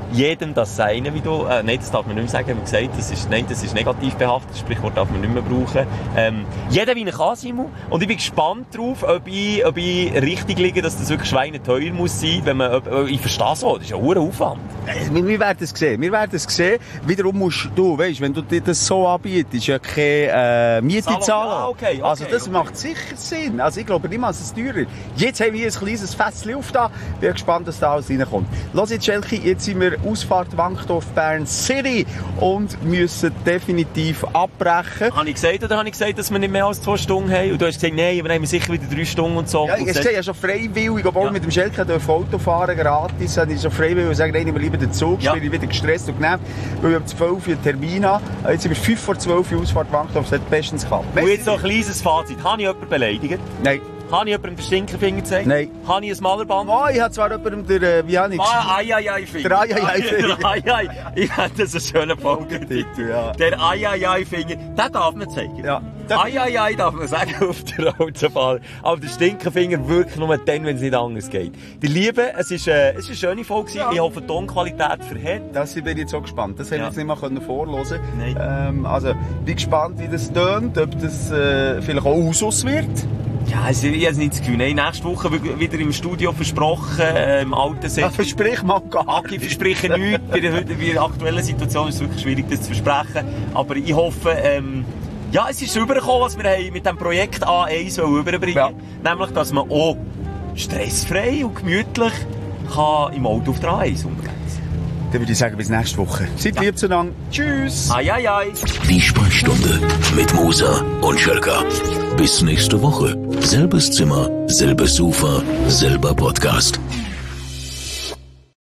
jedem das Seine, wie du, nein, das darf man nicht mehr sagen, haben wir gesagt, das ist negativ behaftet, das Sprichwort darf man nicht mehr brauchen. Jeder wie er kann, Simon. Und ich bin gespannt drauf, ob ich richtig liege, dass das wirklich schweineteuer muss sein, wenn man, ich verstehe so, das ist ein hoher Aufwand. Wir werden es sehen. Wiederum musst du, weißt, wenn du dir das so anbietest, ja keine Miete zahlen. Ah, okay, also das macht sicher Sinn. Also ich glaube niemals, dass es teurer ist. Jetzt haben wir ein kleines Fässchen aufgetan. Bin gespannt, dass da alles reinkommt. Los jetzt, Schelke, jetzt sind wir Ausfahrt Wankdorf Bern City und müssen definitiv abbrechen. Habe ich gesagt, oder habe ich gesagt, dass wir nicht mehr als 2 Stunden haben? Und du hast gesagt, nein, wir haben sicher wieder 3 Stunden und so. Ja, ich sehe ja schon freiwillig, obwohl mit dem Schelke Auto fahren gratis, habe ich schon freiwillig und sagen, nein, ich lieber den Zug, bin ich wieder gestresst und genervt, weil ich um 12 Uhr einen Termin habe. Jetzt sind wir 5 vor 12 Uhr Ausfahrt Wankdorf, das hat bestens geklappt. Und jetzt noch ein kleines Fazit. Habe ich jemanden beleidigt? Nein. Habe ich jemandem den Stinkerfinger gezeigt? Nein. Habe ich ein Malerband? Oh, ich habe zwar jemandem der, wie habe ich Ai-Ai-Ai-Finger. Der Ai-Ai-Ai-Finger. Der Ai-Ai. Ich hätte das einen schönen Folgetitel. Ja. Der Ai-Ai-Ai-Finger. Den darf man zeigen. Ja. Ai-Ai-Ai darf man sagen auf der Autobahn. Aber der Stinkerfinger wirklich nur dann, wenn es nicht anders geht. Die Liebe, es ist eine schöne Folge. Ja. Ich hoffe, die Tonqualität verhält. Das bin ich jetzt so gespannt. Das hätte ich jetzt nicht mal vorhören können. Nein. Also, bin gespannt, wie das tönt, ob das vielleicht auch Usus wird. Ja, ich habe nicht das Gefühl. Nein, nächste Woche wieder im Studio versprochen, im alten Set. Versprich mal gar nicht. Ich verspreche nichts. Bei der aktuellen Situation ist es wirklich schwierig, das zu versprechen. Aber ich hoffe, ja, es ist rübergekommen, was wir mit dem Projekt A1 überbringen. Ja. Nämlich, dass man auch stressfrei und gemütlich kann im Auto auf der A1 unterwegs. Dann würde ich sagen, bis nächste Woche. Seid lieb zueinander. Tschüss. Ai, ai, ai. Die Sprechstunde mit Musa und Schelka. Bis nächste Woche. Selbes Zimmer, selbes Sofa, selber Podcast.